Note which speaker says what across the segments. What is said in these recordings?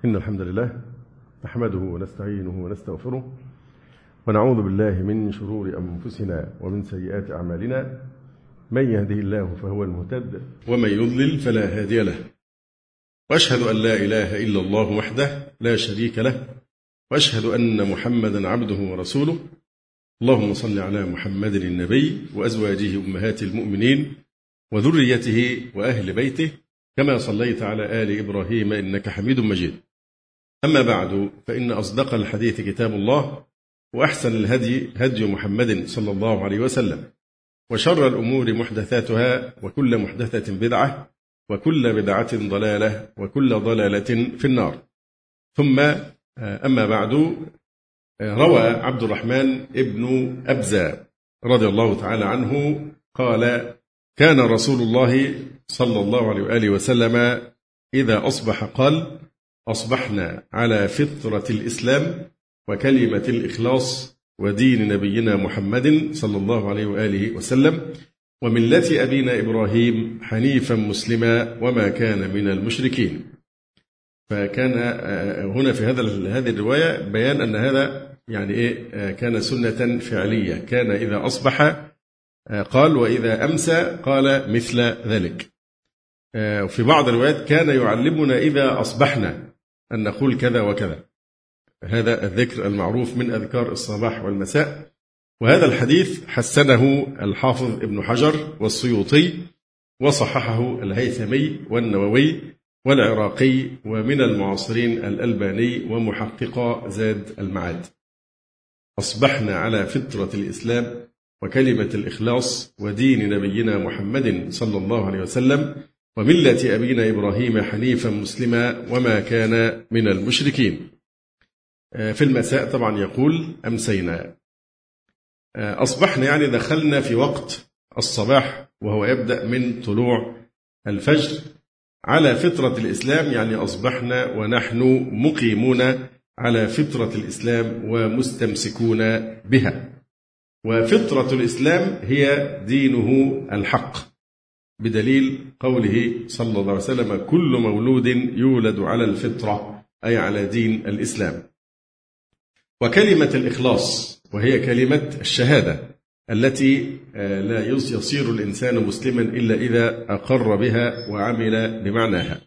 Speaker 1: إن الحمد لله نحمده ونستعينه ونستغفره ونعوذ بالله من شرور أنفسنا ومن سيئات أعمالنا. من يهده الله فهو المهتد ومن يضلل فلا هادي له، وأشهد أن لا إله إلا الله وحده لا شريك له، وأشهد أن محمدا عبده ورسوله. اللهم صل على محمد النبي وأزواجه أمهات المؤمنين وذريته وأهل بيته كما صليت على آل إبراهيم إنك حميد مجيد. أما بعد، فإن أصدق الحديث كتاب الله، وأحسن الهدي هدي محمد صلى الله عليه وسلم، وشر الأمور محدثاتها، وكل محدثة بدعة، وكل بدعة ضلالة، وكل ضلالة في النار. ثم أما بعد، روى عبد الرحمن ابن أبزة رضي الله تعالى عنه قال: كان رسول الله صلى الله عليه وآله وسلم إذا أصبح قال: أصبحنا على فطرة الإسلام وكلمة الإخلاص ودين نبينا محمد صلى الله عليه وآله وسلم وملة أبينا إبراهيم حنيفا مسلما وما كان من المشركين. فكان هنا في هذه الرواية بيان أن هذا كان سنة فعلية، كان إذا أصبح قال، وإذا أمسى قال مثل ذلك. وفي بعض الروايات كان يعلمنا إذا أصبحنا أن نقول كذا وكذا، هذا الذكر المعروف من أذكار الصباح والمساء. وهذا الحديث حسنه الحافظ ابن حجر والسيوطي، وصححه الهيثمي والنووي والعراقي، ومن المعاصرين الألباني ومحقق زاد المعاد. أصبحنا على فطرة الإسلام وكلمة الإخلاص ودين نبينا محمد صلى الله عليه وسلم وملة أبينا إبراهيم حنيفا مسلما وما كان من المشركين. في المساء طبعا يقول: أمسينا. أصبحنا دخلنا في وقت الصباح، وهو يبدأ من طلوع الفجر على فطرة الإسلام، أصبحنا ونحن مقيمون على فطرة الإسلام ومستمسكون بها. وفطرة الإسلام هي دينه الحق، بدليل قوله صلى الله عليه وسلم: كل مولود يولد على الفطرة، أي على دين الإسلام. وكلمة الإخلاص، وهي كلمة الشهادة التي لا يصير الإنسان مسلما إلا إذا أقر بها وعمل بمعناها.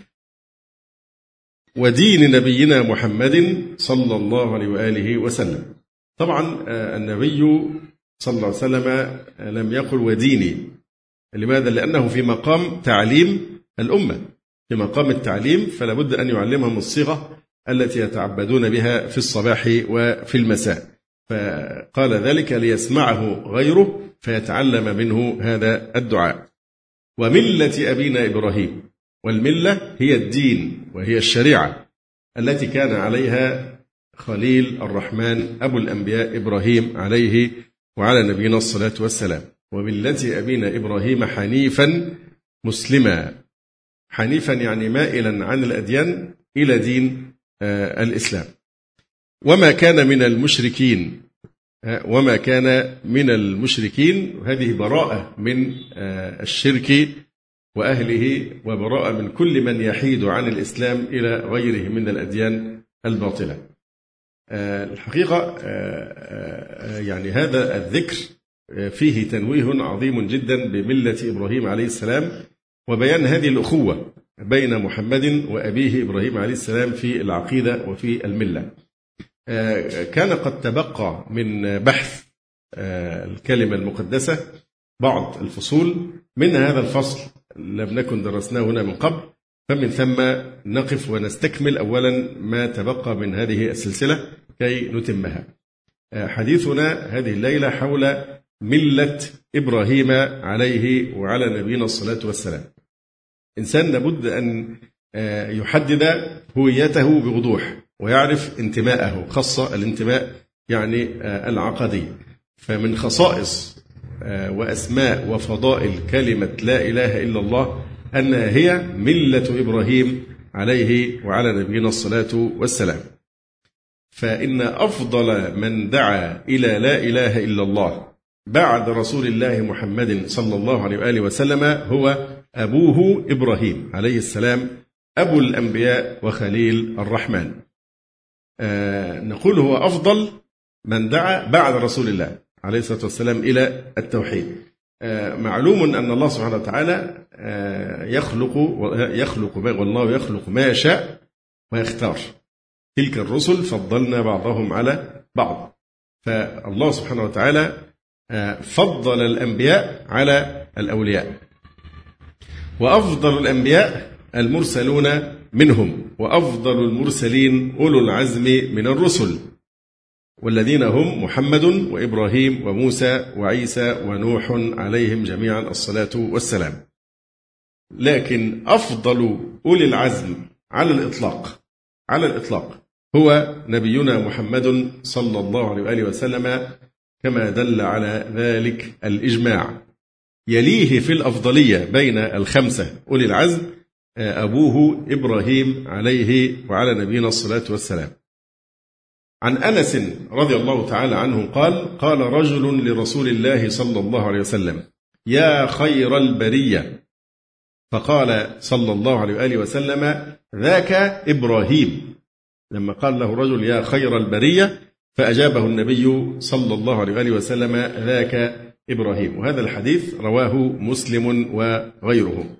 Speaker 1: ودين نبينا محمد صلى الله عليه وآله وسلم. طبعا النبي صلى الله عليه وسلم لم يقل وديني. لماذا؟ لأنه في مقام تعليم الأمة، في مقام التعليم، فلا بد أن يعلمهم الصيغة التي يتعبدون بها في الصباح وفي المساء، فقال ذلك ليسمعه غيره فيتعلم منه هذا الدعاء. وملة أبينا إبراهيم، والملة هي الدين وهي الشريعة التي كان عليها خليل الرحمن أبو الأنبياء إبراهيم عليه وعلى نبينا الصلاة والسلام. وملة أبينا إبراهيم حنيفا مسلما. حنيفا مائلا عن الأديان إلى دين الإسلام. وما كان من المشركين. وما كان من المشركين، هذه براءة من الشرك وأهله، وبراءة من كل من يحيد عن الإسلام إلى غيره من الأديان الباطلة. الحقيقة هذا الذكر فيه تنويه عظيم جدا بملة إبراهيم عليه السلام، وبيان هذه الأخوة بين محمد وأبيه إبراهيم عليه السلام في العقيدة وفي الملة. كان قد تبقى من بحث الكلمة المقدسة بعض الفصول، من هذا الفصل لم نكن درسناه هنا من قبل، فمن ثم نقف ونستكمل أولا ما تبقى من هذه السلسلة كي نتمها. حديثنا هذه الليلة حول ملة إبراهيم عليه وعلى نبينا الصلاة والسلام. إنسان لابد أن يحدد هويته بوضوح ويعرف انتماءه، خاصة الانتماء العقدي. فمن خصائص وأسماء وفضائل كلمة لا إله إلا الله أنها هي ملة إبراهيم عليه وعلى نبينا الصلاة والسلام. فإن أفضل من دعا إلى لا إله إلا الله بعد رسول الله محمد صلى الله عليه وآله وسلم هو أبوه إبراهيم عليه السلام أبو الأنبياء وخليل الرحمن. نقول هو أفضل من دعا بعد رسول الله عليه الصلاة والسلام إلى التوحيد. معلوم أن الله سبحانه وتعالى يخلق والله يخلق ما يشاء ويختار. تلك الرسل فضلنا بعضهم على بعض. فالله سبحانه وتعالى فضل الأنبياء على الأولياء، وأفضل الأنبياء المرسلون منهم، وأفضل المرسلين أولو العزم من الرسل، والذين هم محمد وإبراهيم وموسى وعيسى ونوح عليهم جميعا الصلاة والسلام. لكن أفضل أولي العزم على الإطلاق هو نبينا محمد صلى الله عليه وآله وسلم، كما دل على ذلك الإجماع. يليه في الأفضلية بين الخمسة أولي العزم أبوه إبراهيم عليه وعلى نبينا الصلاة والسلام. عن أنس رضي الله تعالى عنه قال رجل لرسول الله صلى الله عليه وسلم: يا خير البرية. فقال صلى الله عليه وآله وسلم: ذاك إبراهيم. لما قال له رجل يا خير البرية، فأجابه النبي صلى الله عليه وآله وسلم: ذاك إبراهيم. وهذا الحديث رواه مسلم وغيره.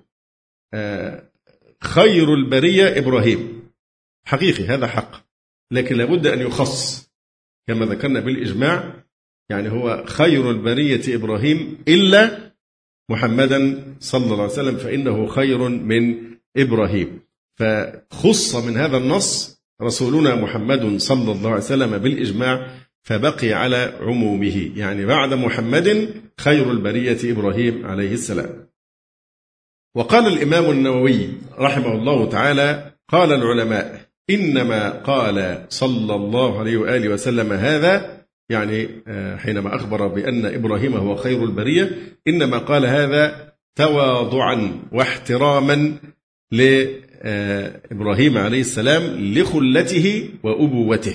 Speaker 1: خير البرية إبراهيم حقيقي، هذا حق، لكن لابد أن يخص كما ذكرنا بالإجماع. يعني هو خير البرية إبراهيم إلا محمدا صلى الله عليه وسلم، فإنه خير من إبراهيم. فخص من هذا النص رسولنا محمد صلى الله عليه وسلم بالإجماع، فبقي على عمومه. يعني بعد محمد خير البرية إبراهيم عليه السلام. وقال الإمام النووي رحمه الله تعالى: قال العلماء إنما قال صلى الله عليه وآله وسلم هذا، يعني حينما أخبر بأن إبراهيم هو خير البرية، إنما قال هذا تواضعا واحتراما لإبراهيم عليه السلام لخلته وأبوته،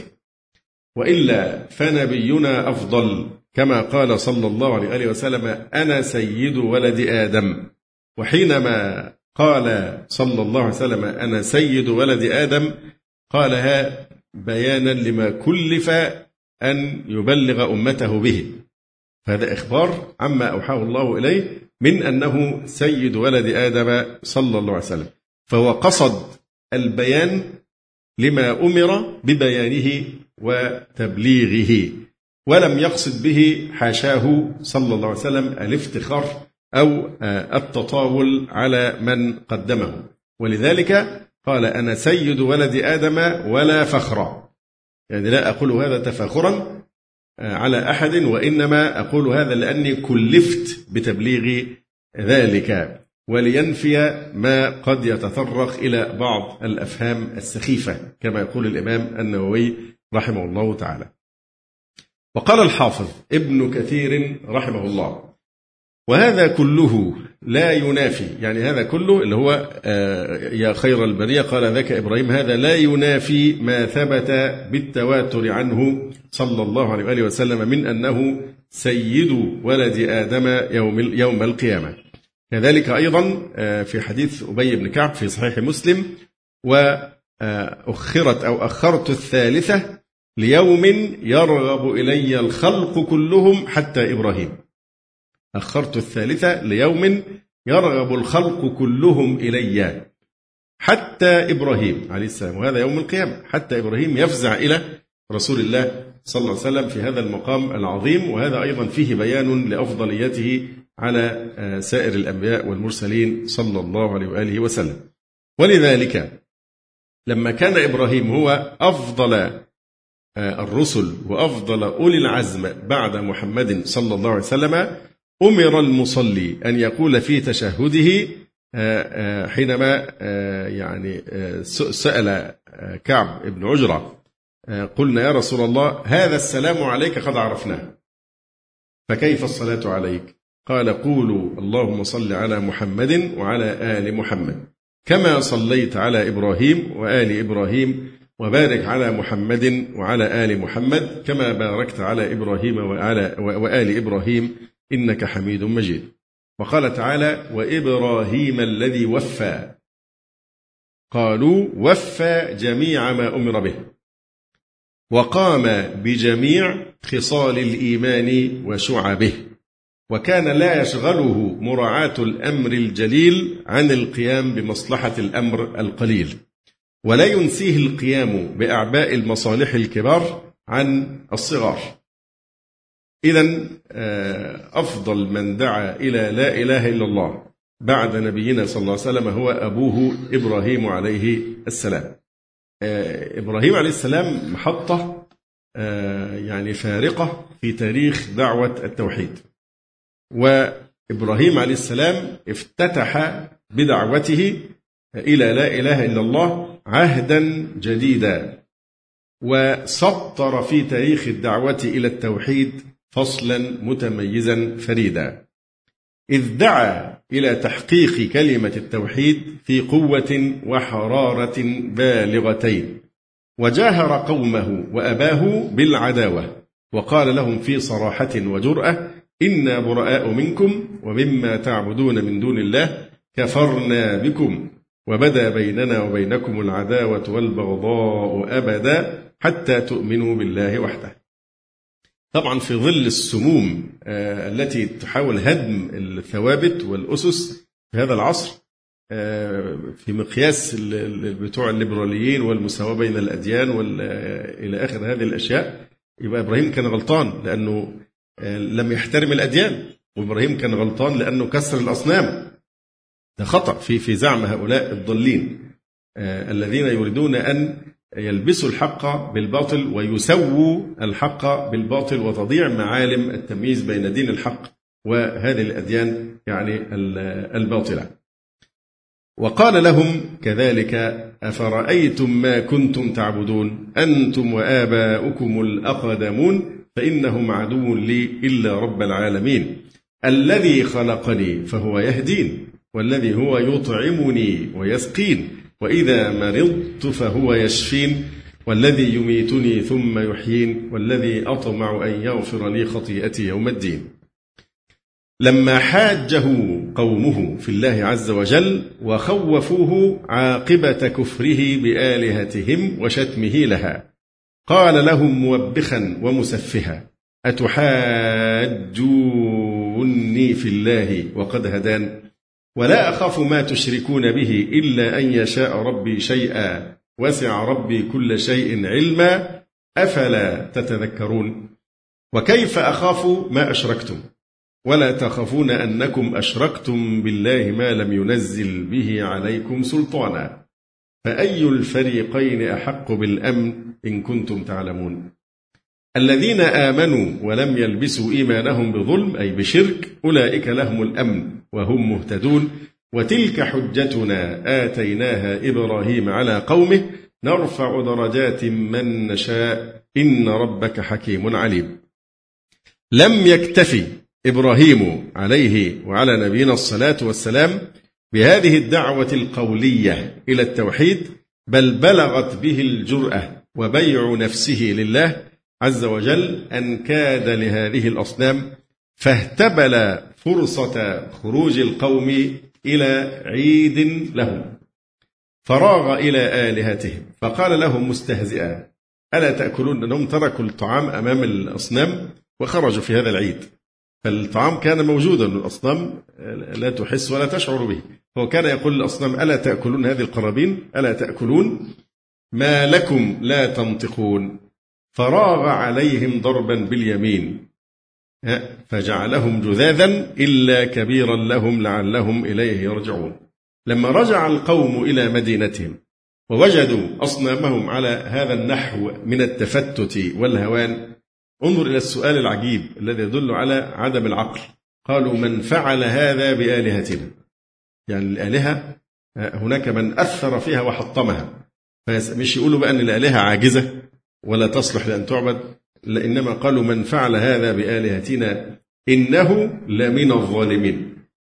Speaker 1: وإلا فنبينا أفضل، كما قال صلى الله عليه وآله وسلم: أنا سيد ولد آدم. وحينما قال صلى الله عليه وسلم أنا سيد ولد آدم، قالها بيانا لما كلف أن يبلغ أمته به. فهذا إخبار عما أوحاه الله إليه من أنه سيد ولد آدم صلى الله عليه وسلم. فهو قصد البيان لما أمر ببيانه وتبليغه، ولم يقصد به حاشاه صلى الله عليه وسلم الافتخار أو التطاول على من قدمه. ولذلك قال: أنا سيد ولد آدم ولا فخرا. يعني لا أقول هذا تفاخرا على أحد، وإنما أقول هذا لأني كلفت بتبليغ ذلك، ولينفي ما قد يتطرق إلى بعض الأفهام السخيفة، كما يقول الإمام النووي رحمه الله تعالى. وقال الحافظ ابن كثير رحمه الله: وهذا كله لا ينافي، يعني هذا كله اللي هو يا خير البرية قال ذاك إبراهيم، هذا لا ينافي ما ثبت بالتواتر عنه صلى الله عليه وآله وسلم من أنه سيد ولد آدم يوم القيامة. كذلك أيضا في حديث أبي بن كعب في صحيح مسلم: وأخرت أو أخرت الثالثة ليوم يرغب إلي الخلق كلهم حتى إبراهيم. أخرت الثالثة ليوم يرغب الخلق كلهم إلي حتى إبراهيم عليه السلام، وهذا يوم القيامة. حتى إبراهيم يفزع إلى رسول الله صلى الله عليه وسلم في هذا المقام العظيم، وهذا أيضا فيه بيان لأفضليته على سائر الأنبياء والمرسلين صلى الله عليه وآله وسلم. ولذلك لما كان إبراهيم هو أفضل الرسل وأفضل أولي العزم بعد محمد صلى الله عليه وسلم، أمر المصلي أن يقول في تشهده حينما يعني سأل كعب بن عجرة: قلنا يا رسول الله هذا السلام عليك قد عرفناه، فكيف الصلاة عليك؟ قال: قولوا اللهم صل على محمد وعلى آل محمد كما صليت على إبراهيم وآل إبراهيم، وبارك على محمد وعلى آل محمد كما باركت على إبراهيم وآل إبراهيم إنك حميد مجيد. وقال تعالى: وإبراهيم الذي وفى. قالوا وفى جميع ما أمر به، وقام بجميع خصال الإيمان وشعبه، وكان لا يشغله مراعاة الأمر الجليل عن القيام بمصلحة الأمر القليل، ولا ينسيه القيام بأعباء المصالح الكبار عن الصغار. إذن أفضل من دعا إلى لا إله إلا الله بعد نبينا صلى الله عليه وسلم هو أبوه إبراهيم عليه السلام. إبراهيم عليه السلام محطة يعني فارقة في تاريخ دعوة التوحيد. وإبراهيم عليه السلام افتتح بدعوته إلى لا إله إلا الله عهدا جديدا، وسطر في تاريخ الدعوة إلى التوحيد فصلا متميزا فريدا، إذ دعا إلى تحقيق كلمة التوحيد في قوة وحرارة بالغتين، وجاهر قومه وأباه بالعداوة، وقال لهم في صراحة وجرأة: إنا براء منكم ومما تعبدون من دون الله كفرنا بكم وبدا بيننا وبينكم العداوة والبغضاء أبدا حتى تؤمنوا بالله وحده. طبعا في ظل السموم التي تحاول هدم الثوابت والأسس في هذا العصر في مقياس بتوع الليبراليين والمساواة بين الأديان إلى آخر هذه الأشياء، يبقى إبراهيم كان غلطان لأنه لم يحترم الأديان، وإبراهيم كان غلطان لأنه كسر الأصنام. ده خطأ في زعم هؤلاء الضالين الذين يريدون أن يلبسوا الحق بالباطل ويسووا الحق بالباطل، وتضيع معالم التمييز بين دين الحق وهذه الأديان يعني الباطلة. وقال لهم كذلك: أفرأيتم ما كنتم تعبدون أنتم وآباؤكم الأقدمون فإنهم عدو لي إلا رب العالمين الذي خلقني فهو يهدين، والذي هو يطعمني ويسقين، وإذا مرضت فهو يشفين، والذي يميتني ثم يحيين، والذي أطمع أن يغفر لي خطيئتي يوم الدين. لما حاجه قومه في الله عز وجل وخوفوه عاقبة كفره بآلهتهم وشتمه لها، قال لهم موبخا ومسفها: أتحاجوني في الله وقد هدان، ولا أخاف ما تشركون به إلا أن يشاء ربي شيئا وسع ربي كل شيء علما أفلا تتذكرون. وكيف أخاف ما أشركتم ولا تخافون أنكم أشركتم بالله ما لم ينزل به عليكم سلطانا، فأي الفريقين أحق بالأمن إن كنتم تعلمون. الذين آمنوا ولم يلبسوا إيمانهم بظلم أي بشرك أولئك لهم الأمن وهم مهتدون، وتلك حجتنا آتيناها إبراهيم على قومه نرفع درجات من نشاء إن ربك حكيم عليم. لم يكتفي إبراهيم عليه وعلى نبينا الصلاة والسلام بهذه الدعوة القولية إلى التوحيد، بل بلغت به الجرأة وبيع نفسه لله عز وجل أن كاد لهذه الأصنام، فاهتبل فرصة خروج القوم إلى عيد لهم، فراغ إلى آلهتهم فقال لهم مستهزئا: ألا تأكلون؟ أنهم تركوا الطعام أمام الأصنام وخرجوا في هذا العيد، فالطعام كان موجودا، الأصنام لا تحس ولا تشعر به، هو كان يقول للأصنام: ألا تأكلون هذه القرابين؟ ألا تأكلون؟ ما لكم لا تنطقون؟ فراغ عليهم ضربا باليمين فجعلهم جذاذا إلا كبيرا لهم لعلهم إليه يرجعون. لما رجع القوم إلى مدينتهم ووجدوا أصنامهم على هذا النحو من التفتت والهوان، انظر إلى السؤال العجيب الذي يدل على عدم العقل. قالوا: من فعل هذا بآلهتنا؟ يعني الآلهة هناك من أثر فيها وحطمها، مش يقولوا بقى أن الآلهة عاجزة ولا تصلح لأن تعبد، إنما قالوا: من فعل هذا بآلهتنا إنه لمن الظالمين.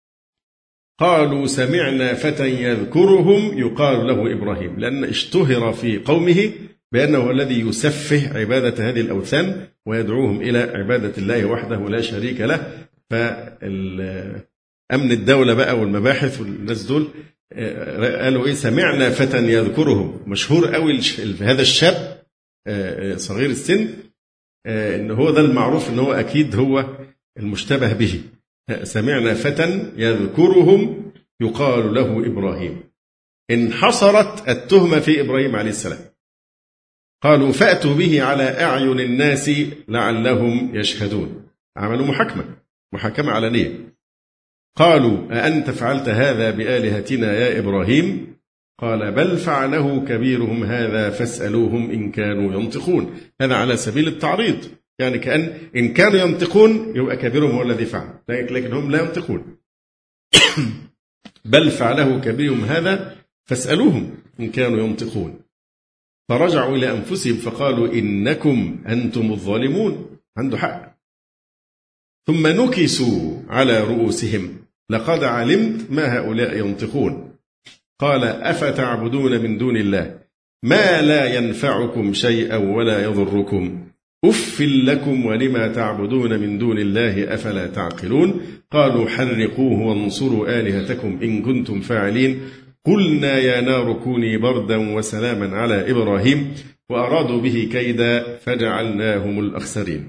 Speaker 1: قالوا: سمعنا فتى يذكرهم يقال له إبراهيم، لأن اشتهر في قومه بأنه الذي يسفه عبادة هذه الأوثان ويدعوهم إلى عبادة الله وحده لا شريك له. فأمن الدولة بقى والمباحث والناس دول قالوا إيه؟ سمعنا فتى يذكرهم. مشهور قوي هذا الشاب صغير السن، إن هو ده المعروف إن هو أكيد هو المشتبه به. سمعنا فتى يذكرهم يقال له إبراهيم. انحصرت التهمة في إبراهيم عليه السلام. قالوا فأتوا به على أعين الناس لعلهم يشهدون. عملوا محاكمة علنية. قالوا أأنت فعلت هذا بآلهتنا يا إبراهيم؟ قال بل فعله كبيرهم هذا فاسألوهم إن كانوا ينطقون. هذا على سبيل التعريض، يعني كأن إن كانوا ينطقون يبقى كبيرهم هو الذي فعل، لكن هم لا ينطقون. بل فعله كبيرهم هذا فاسألوهم إن كانوا ينطقون. فرجعوا إلى أنفسهم فقالوا إنكم أنتم الظالمون. عنده حق. ثم نكسوا على رؤوسهم لقد علمت ما هؤلاء ينطقون. قال أفتعبدون من دون الله ما لا ينفعكم شيئا ولا يضركم أف لكم ولما تعبدون من دون الله أفلا تعقلون. قالوا حرقوه وانصروا آلهتكم إن كنتم فاعلين. قلنا يا نار كوني بردا وسلاما على إبراهيم وأرادوا به كيدا فجعلناهم الأخسرين.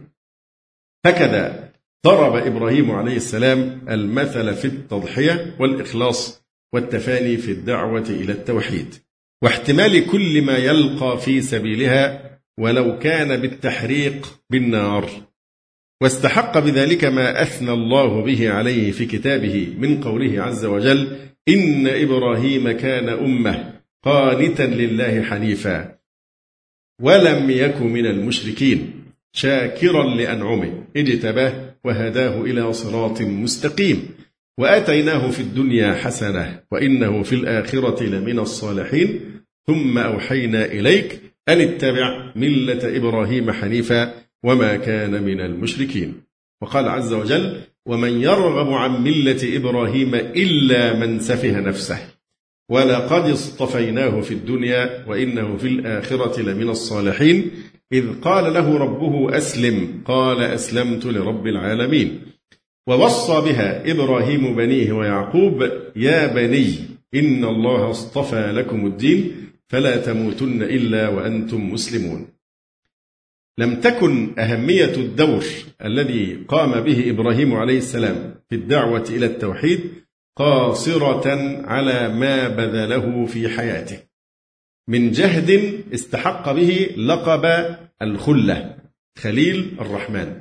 Speaker 1: هكذا ضرب إبراهيم عليه السلام المثل في التضحية والإخلاص والتفاني في الدعوة إلى التوحيد، واحتمال كل ما يلقى في سبيلها ولو كان بالتحريق بالنار. واستحق بذلك ما أثنى الله به عليه في كتابه من قوله عز وجل إن إبراهيم كان أمة قانتا لله حنيفا ولم يك من المشركين شاكرا لأنعمه اجتباه وهداه إلى صراط مستقيم وآتيناه في الدنيا حسنة وإنه في الآخرة لمن الصالحين ثم أوحينا إليك أن اتبع ملة إبراهيم حنيفا وما كان من المشركين. وقال عز وجل ومن يرغب عن ملة إبراهيم إلا من سفه نفسه ولقد اصطفيناه في الدنيا وإنه في الآخرة لمن الصالحين إذ قال له ربه أسلم قال أسلمت لرب العالمين. ووصى بها إبراهيم بنيه ويعقوب يا بني إن الله اصطفى لكم الدين فلا تموتن إلا وأنتم مسلمون. لم تكن أهمية الدور الذي قام به إبراهيم عليه السلام في الدعوة إلى التوحيد قاصرة على ما بذله في حياته من جهد استحق به لقب الخلة خليل الرحمن،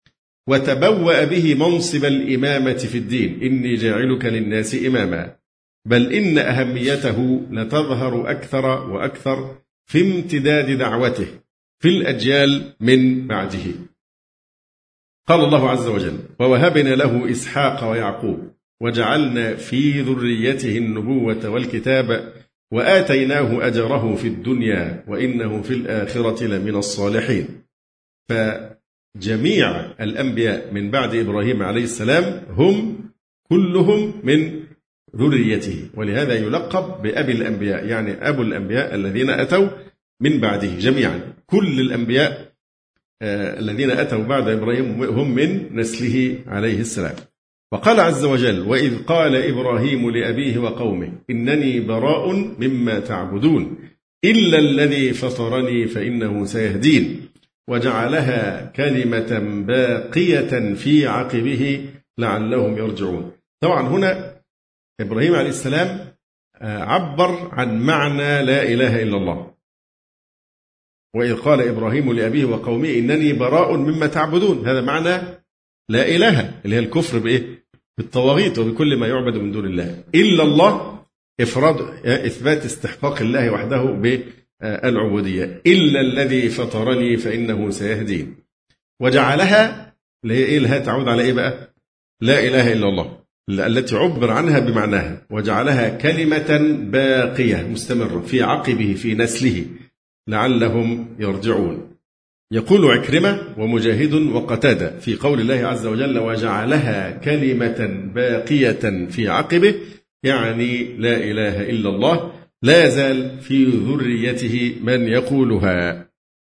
Speaker 1: وتبوأ به منصب الإمامة في الدين إني جاعلك للناس إماما، بل إن أهميته لتظهر أكثر وأكثر في امتداد دعوته في الأجيال من بعده. قال الله عز وجل ووهبنا له إسحاق ويعقوب وجعلنا في ذريته النبوة والكتاب وآتيناه أجره في الدنيا وإنه في الآخرة لمن الصالحين. فجميع الأنبياء من بعد إبراهيم عليه السلام هم كلهم من ذريته، ولهذا يلقب بأبي الأنبياء، يعني أبو الأنبياء الذين أتوا من بعده جميعا. كل الأنبياء الذين أتوا بعد إبراهيم هم من نسله عليه السلام. وقال عز وجل وإذ قال إبراهيم لأبيه وقومه إنني براء مما تعبدون إلا الذي فطرني فإنه سيهدين وجعلها كلمة باقية في عقبه لعلهم يرجعون. طبعا هنا إبراهيم عليه السلام عبر عن معنى لا إله إلا الله. وإذ قال إبراهيم لأبيه وقومه إنني براء مما تعبدون، هذا معنى لا إله اللي هي الكفر بإيه؟ بالطواغيت وبكل ما يعبد من دون الله. إلا الله إثبات استحقاق الله وحده بالعبودية. إلا الذي فطرني فإنه سيهدين. وجعلها لها تعود على إيه بقى؟ لا إله إلا الله التي عبر عنها بمعناها، وجعلها كلمة باقية مستمرة في عقبه في نسله لعلهم يرجعون. يقول عكرمة ومجاهد وقتادة في قول الله عز وجل وجعلها كلمة باقية في عقبه، يعني لا إله إلا الله لا يزال في ذريته من يقولها.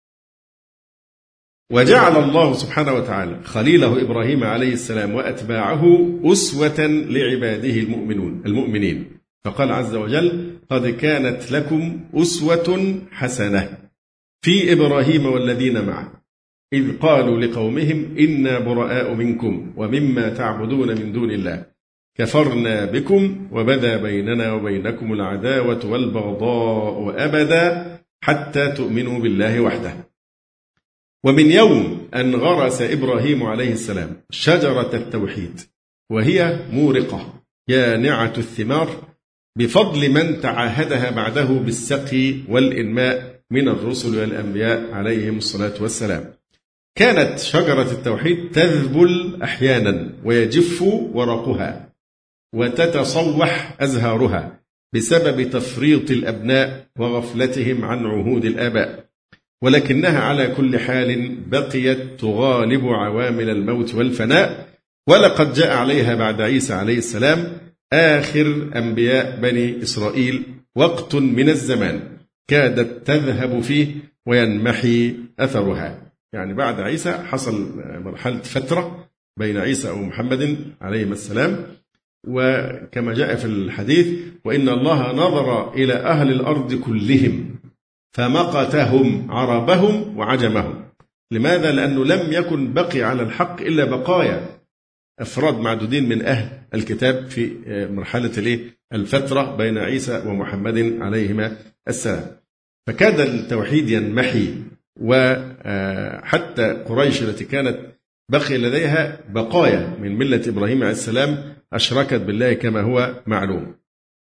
Speaker 1: وجعل الله سبحانه وتعالى خليله إبراهيم عليه السلام وأتباعه أسوة لعباده المؤمنين، فقال عز وجل: قد كانت لكم أسوة حسنة في إبراهيم والذين معه إذ قالوا لقومهم إنا براء منكم ومما تعبدون من دون الله كفرنا بكم وبدا بيننا وبينكم العداوة والبغضاء أبدا حتى تؤمنوا بالله وحده. ومن يوم أن غرس إبراهيم عليه السلام شجرة التوحيد وهي مورقة يانعة الثمار بفضل من تعاهدها بعده بالسقي والإنماء من الرسل والأنبياء عليهم الصلاة والسلام، كانت شجرة التوحيد تذبل أحيانا ويجف ورقها وتتصوح أزهارها بسبب تفريط الأبناء وغفلتهم عن عهود الآباء، ولكنها على كل حال بقيت تغالب عوامل الموت والفناء. ولقد جاء عليها بعد عيسى عليه السلام آخر أنبياء بني إسرائيل وقت من الزمان كادت تذهب فيه وينمحي أثرها. يعني بعد عيسى حصل مرحلة فترة بين عيسى ومحمد عليهما السلام، وكما جاء في الحديث: وإن الله نظر إلى أهل الأرض كلهم فمقتهم عربهم وعجمهم. لماذا؟ لأنه لم يكن بقي على الحق إلا بقايا أفراد معدودين من أهل الكتاب في مرحلة الفترة بين عيسى ومحمد عليهما السلام، فكاد التوحيد ينمحي. وحتى قريش التي كانت بقي لديها بقايا من ملة إبراهيم عليه السلام أشركت بالله كما هو معلوم.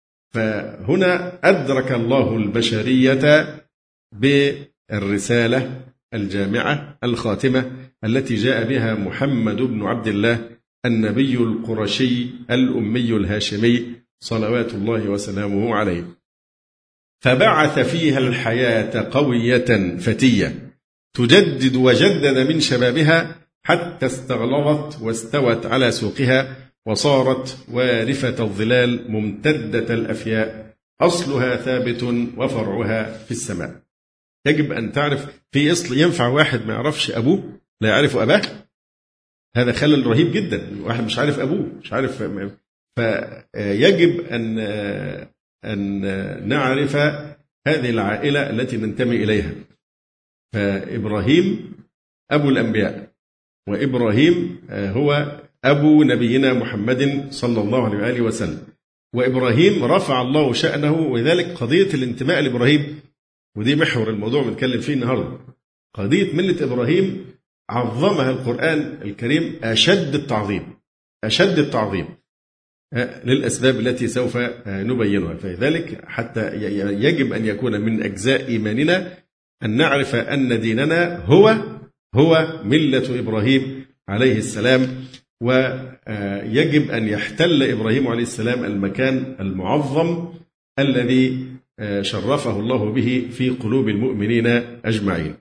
Speaker 1: فهنا أدرك الله البشرية بالرسالة الجامعة الخاتمة التي جاء بها محمد بن عبد الله النبي القرشي الأمي الهاشمي صلوات الله وسلامه عليه، فبعث فيها الحياة قوية فتية تجدد وجدد من شبابها حتى استغلظت واستوت على سوقها وصارت وارفة الظلال ممتدة الأفياء أصلها ثابت وفرعها في السماء. يجب أن تعرف في أصل ينفع واحد ما يعرفش أبوه لا يعرف أباه؟ هذا خلل رهيب جدا. واحد مش عارف أبوه مش عارف، فيجب أن نعرف هذه العائلة التي ننتمي إليها. فإبراهيم أبو الأنبياء، وإبراهيم هو أبو نبينا محمد صلى الله عليه وآله وسلم، وإبراهيم رفع الله شأنه. وذلك قضية الانتماء لإبراهيم، ودي محور الموضوع بنتكلم فيه النهاردة، قضية ملة إبراهيم عظمها القرآن الكريم أشد التعظيم، أشد التعظيم للأسباب التي سوف نبينها. فلذلك حتى يجب أن يكون من أجزاء إيماننا أن نعرف أن ديننا هو ملة إبراهيم عليه السلام، ويجب أن يحتل إبراهيم عليه السلام المكان المعظم الذي شرفه الله به في قلوب المؤمنين أجمعين.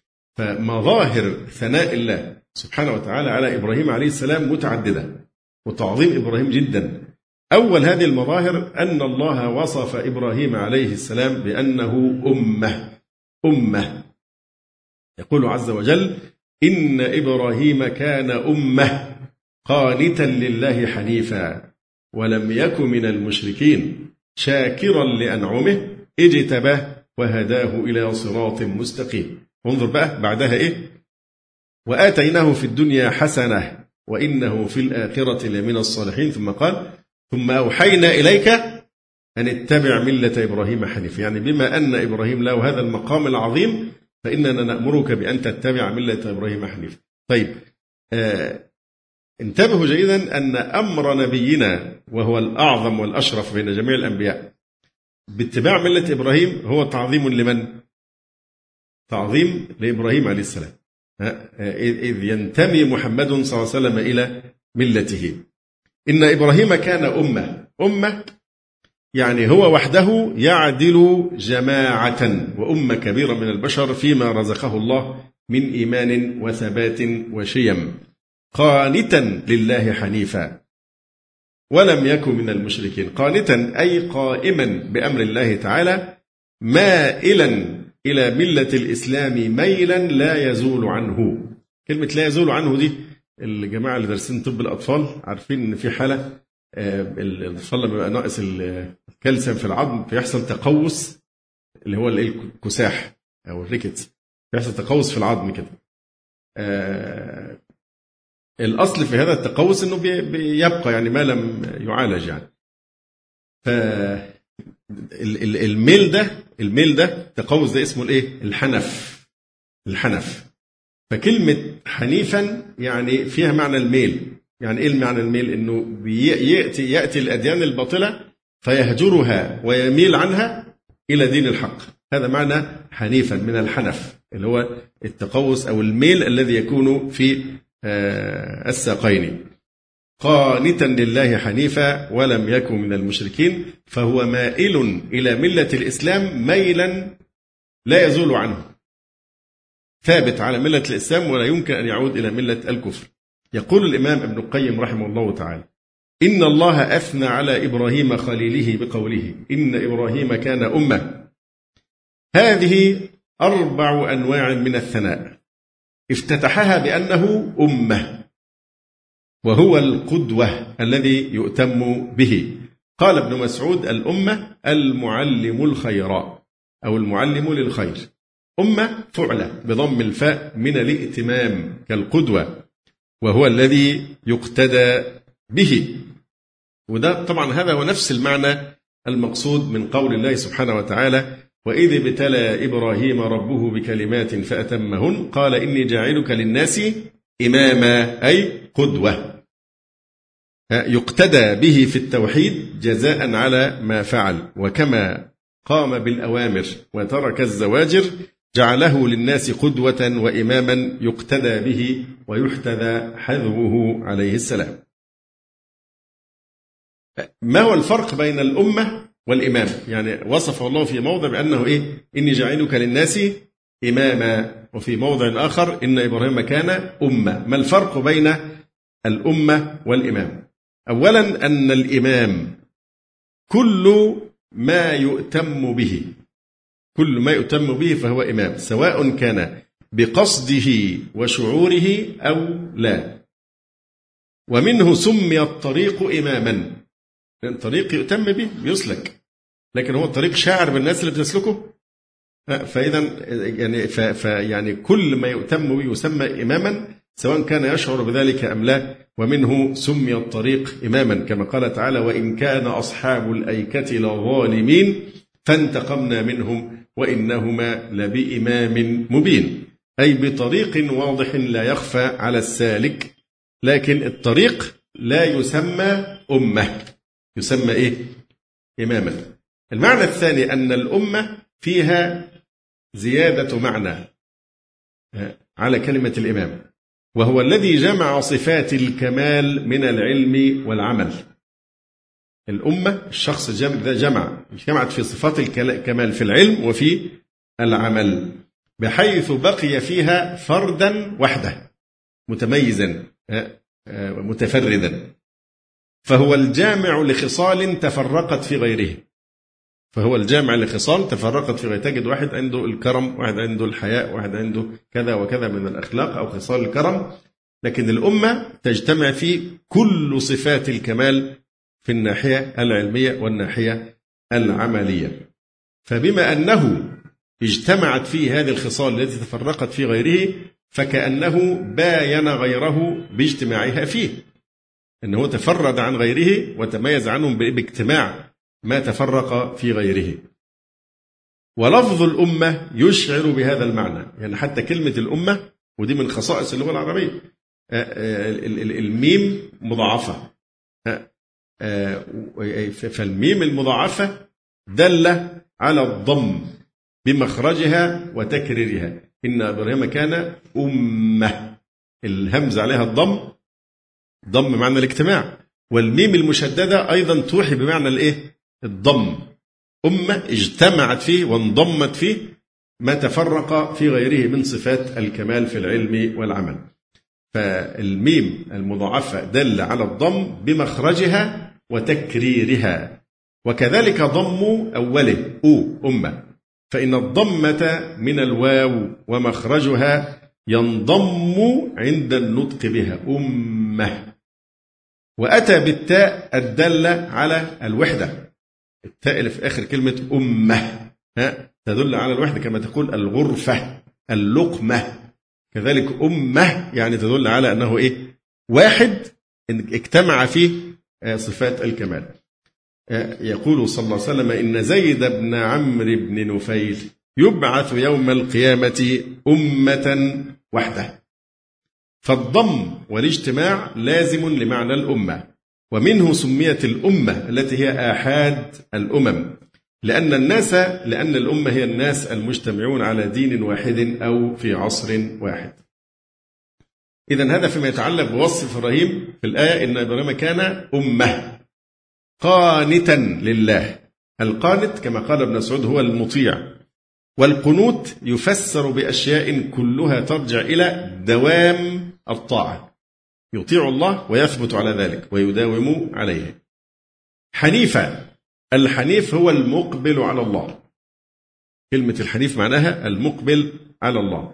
Speaker 1: فمظاهر ثناء الله سبحانه وتعالى على إبراهيم عليه السلام متعددة، وتعظيم إبراهيم جدا. أول هذه المظاهر أن الله وصف إبراهيم عليه السلام بأنه أمة. يقول عز وجل: إن إبراهيم كان أمة قانتا لله حنيفا ولم يك من المشركين شاكرا لأنعمه اجتباه وهداه إلى صراط مستقيم. انظر بقى بعدها إيه؟ وآتيناه في الدنيا حسنة وإنه في الآخرة لمن الصالحين. ثم قال: ثم أوحينا إليك أن اتبع ملة إبراهيم حنيفا. يعني بما أن إبراهيم له هذا المقام العظيم فإننا نأمرك بأن تتبع ملة إبراهيم حنيفا. طيب، انتبهوا جيدا أن أمر نبينا وهو الأعظم والأشرف بين جميع الأنبياء باتباع ملة إبراهيم هو تعظيم لمن؟ تعظيم لإبراهيم عليه السلام، إذ ينتمي محمد صلى الله عليه وسلم إلى ملته. إن إبراهيم كان أمة يعني هو وحده يعدل جماعة وأمة كبيرة من البشر فيما رزقه الله من إيمان وثبات وشيم، قانتا لله حنيفا ولم يكن من المشركين. قانتا أي قائما بأمر الله تعالى، مائلا إلى ملة الإسلام ميلا لا يزول عنه. كلمة لا يزول عنه دي الجماعة اللي دارسين طب الأطفال عارفين إن في حالة الطفل لما بيبقى ناقص الكالسيوم في العظم فيحصل تقوس، اللي هو الكساح أو الريكتس، بيحصل تقوس في العظم كده. الأصل في هذا التقوس إنه بيبقى يعني ما لم يعالج يعني. الميل ده التقوس ده اسمه الايه؟ الحنف. فكلمة حنيفا يعني فيها معنى الميل. يعني ايه معنى الميل؟ انه يأتي الأديان الباطلة فيهجرها ويميل عنها إلى دين الحق. هذا معنى حنيفا من الحنف، اللي هو التقوس أو الميل الذي يكون في الساقين. قانتا لله حنيفا ولم يكن من المشركين، فهو مائل إلى ملة الإسلام ميلا لا يزول عنه، ثابت على ملة الإسلام ولا يمكن أن يعود إلى ملة الكفر. يقول الإمام ابن القيم رحمه الله تعالى: إن الله أثنى على إبراهيم خليله بقوله: إن إبراهيم كان أمة. هذه 4 أنواع من الثناء، افتتحها بأنه أمة، وهو القدوة الذي يؤتم به. قال ابن مسعود: الأمة المعلم الخير أو المعلم للخير. أمة فعلة بضم الفاء من الائتمام كالقدوة، وهو الذي يقتدى به. وده طبعا هذا هو نفس المعنى المقصود من قول الله سبحانه وتعالى: وإذ ابتلى إبراهيم ربه بكلمات فأتمهن قال إني جاعلك للناس إماما، أي قدوة يقتدى به في التوحيد جزاء على ما فعل. وكما قام بالأوامر وترك الزواجر جعله للناس قدوة وإماما يقتدى به ويحتذى حذوه عليه السلام. ما هو الفرق بين الأمة والإمام؟ يعني وصف الله في موضع بأنه إني جاعلك للناس إماما، وفي موضع آخر إن إبراهيم كان أمة. ما الفرق بين الأمة والإمام؟ أولا أن الإمام كل ما يؤتم به، كل ما يؤتم به فهو إمام، سواء كان بقصده وشعوره أو لا. ومنه سمي الطريق إماما، الطريق يؤتم به يسلك، لكن هو الطريق شاعر بالناس اللي بتسلكه. فإذا يعني كل ما يؤتم به يسمى إماما سواء كان يشعر بذلك أم لا. ومنه سمي الطريق إماما كما قال تعالى: وإن كان أصحاب الأيكة لظالمين فانتقمنا منهم وإنهما لبإمام مبين، أي بطريق واضح لا يخفى على السالك. لكن الطريق لا يسمى أمة، يسمى إماما. المعنى الثاني أن الأمة فيها زيادة معنى على كلمة الإمام، وهو الذي جمع صفات الكمال من العلم والعمل. الأمة الشخص جمعت في صفات الكمال في العلم وفي العمل، بحيث بقي فيها فردا وحده متميزا متفردا، فهو الجامع لخصال تفرقت في غيره. فهو الجامع لخصال تفرقت في غيره. تجد واحد عنده الكرم، واحد عنده الحياء، واحد عنده كذا وكذا من الأخلاق أو خصال الكرم، لكن الأمة تجتمع في كل صفات الكمال في الناحية العلمية والناحية العملية. فبما أنه اجتمعت فيه هذه الخصال التي تفرقت في غيره، فكأنه باين غيره باجتماعها فيه، أنه تفرد عن غيره وتميز عنهم باجتماع ما تفرق في غيره. ولفظ الأمة يشعر بهذا المعنى، يعني حتى كلمة الأمة، ودي من خصائص اللغة العربية، الميم مضاعفة، فالميم المضاعفة دل على الضم بمخرجها وتكريرها. إن إبراهيم كان أمة، الهمز عليها الضم، ضم معنى الاجتماع، والميم المشددة أيضا توحي بمعنى الضم. أمة اجتمعت فيه وانضمت فيه ما تفرق في غيره من صفات الكمال في العلم والعمل. فالميم المضاعفة دل على الضم بمخرجها وتكريرها، وكذلك ضم أوله أمة، فإن الضمة من الواو ومخرجها ينضم عند النطق بها أمة. وأتى بالتاء الدالة على الوحدة. التاء اللي في آخر كلمة أمة تدل على الوحدة، كما تقول الغرفة، اللقمة، كذلك أمة يعني تدل على أنه واحد اجتمع فيه صفات الكمال. يقول صلى الله عليه وسلم: إن زيد بن عمرو بن نفيل يبعث يوم القيامة أمة وحده. فالضم والاجتماع لازم لمعنى الأمة، ومنه سميت الأمة التي هي آحاد الأمم، لأن الأمة هي الناس المجتمعون على دين واحد أو في عصر واحد. إذن هذا فيما يتعلق بوصف إبراهيم في الآية: إن إبراهيم كان أمة قانتا لله. القانت كما قال ابن مسعود هو المطيع، والقنوت يفسر بأشياء كلها ترجع إلى دوام الطاعة، يطيع الله ويثبت على ذلك ويداوم عليه. حنيفا، الحنيف هو المقبل على الله. كلمة الحنيف معناها المقبل على الله.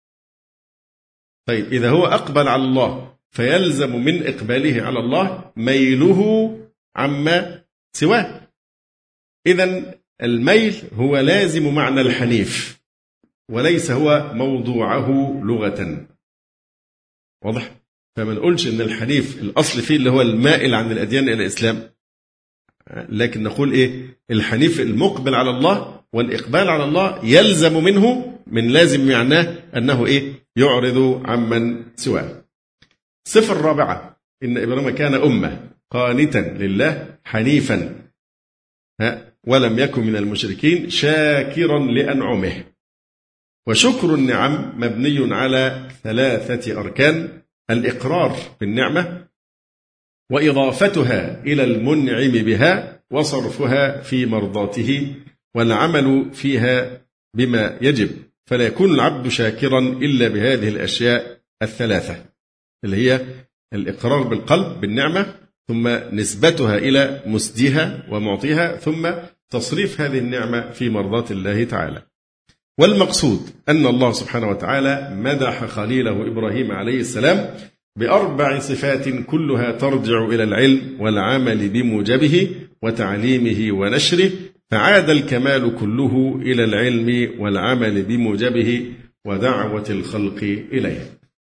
Speaker 1: طيب، إذا هو أقبل على الله فيلزم من إقباله على الله ميله عما سواه. إذن الميل هو لازم معنى الحنيف، وليس هو موضوعه لغة. واضح؟ فما نقولش إن الحنيف الأصل فيه اللي هو المائل عن الأديان إلى الإسلام، لكن نقول الحنيف المقبل على الله، والإقبال على الله يلزم منه من لازم معناه أنه يعرض عمن سواه. الصفة الرابعة: إن إبراهيم كان أمة قانتا لله حنيفا ولم يكن من المشركين شاكرا لأنعمه. وشكر النعم مبني على 3 أركان: الإقرار بالنعمة، وإضافتها إلى المنعم بها، وصرفها في مرضاته، والعمل فيها بما يجب. فلا يكون العبد شاكرا إلا بهذه الأشياء 3 اللي هي الإقرار بالقلب بالنعمة، ثم نسبتها إلى مسديها ومعطيها، ثم تصريف هذه النعمة في مرضاة الله تعالى. والمقصود أن الله سبحانه وتعالى مدح خليله إبراهيم عليه السلام ب4 صفات كلها ترجع إلى العلم والعمل بموجبه وتعليمه ونشره، فعاد الكمال كله إلى العلم والعمل بموجبه ودعوة الخلق إليه.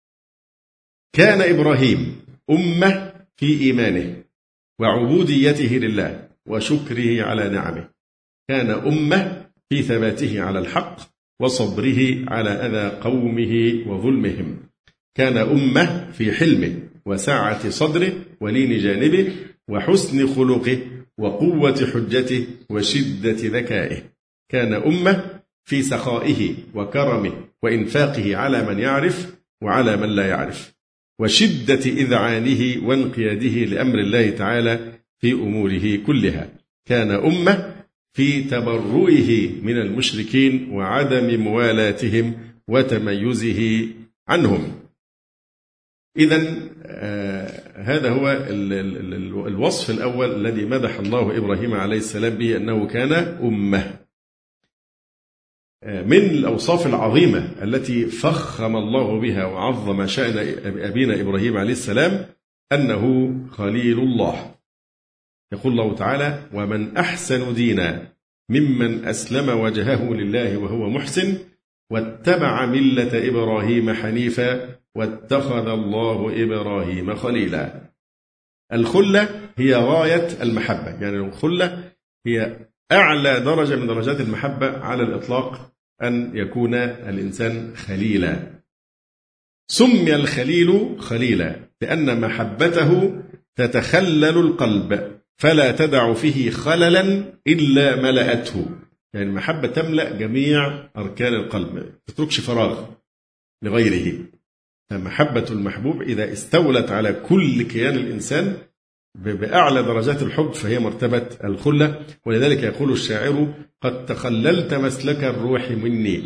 Speaker 1: كان إبراهيم أمة في إيمانه وعبوديته لله وشكره على نعمه. كان أمة في ثباته على الحق وصبره على أذى قومه وظلمهم. كان أمة في حلمه وسعة صدره ولين جانبه وحسن خلقه وقوة حجته وشدة ذكائه. كان أمة في سخائه وكرمه وإنفاقه على من يعرف وعلى من لا يعرف، وشدة إذعانه وانقياده لأمر الله تعالى في أموره كلها. كان أمة في تبرؤه من المشركين وعدم موالاتهم وتميزه عنهم. إذن هذا هو الوصف الأول الذي مدح الله إبراهيم عليه السلام به، أنه كان أمة. من الأوصاف العظيمة التي فخم الله بها وعظم شأن أبينا إبراهيم عليه السلام أنه خليل الله. يقول الله تعالى: ومن أحسن دينا ممن أسلم وجهه لله وهو محسن واتبع ملة إبراهيم حنيفا واتخذ الله إبراهيم خليلا. الخلة هي غاية المحبة، يعني الخلة هي أعلى درجة من درجات المحبة على الإطلاق، أن يكون الإنسان خليلا. سمي الخليل خليلا لأن محبته تتخلل القلب فلا تدع فيه خللا إلا ملأته. يعني المحبة تملأ جميع أركان القلب، ما تتركش فراغ لغيره. فمحبة المحبوب إذا استولت على كل كيان الإنسان بأعلى درجات الحب فهي مرتبة الخلة. ولذلك يقول الشاعر: قد تخللت مسلك الروح مني،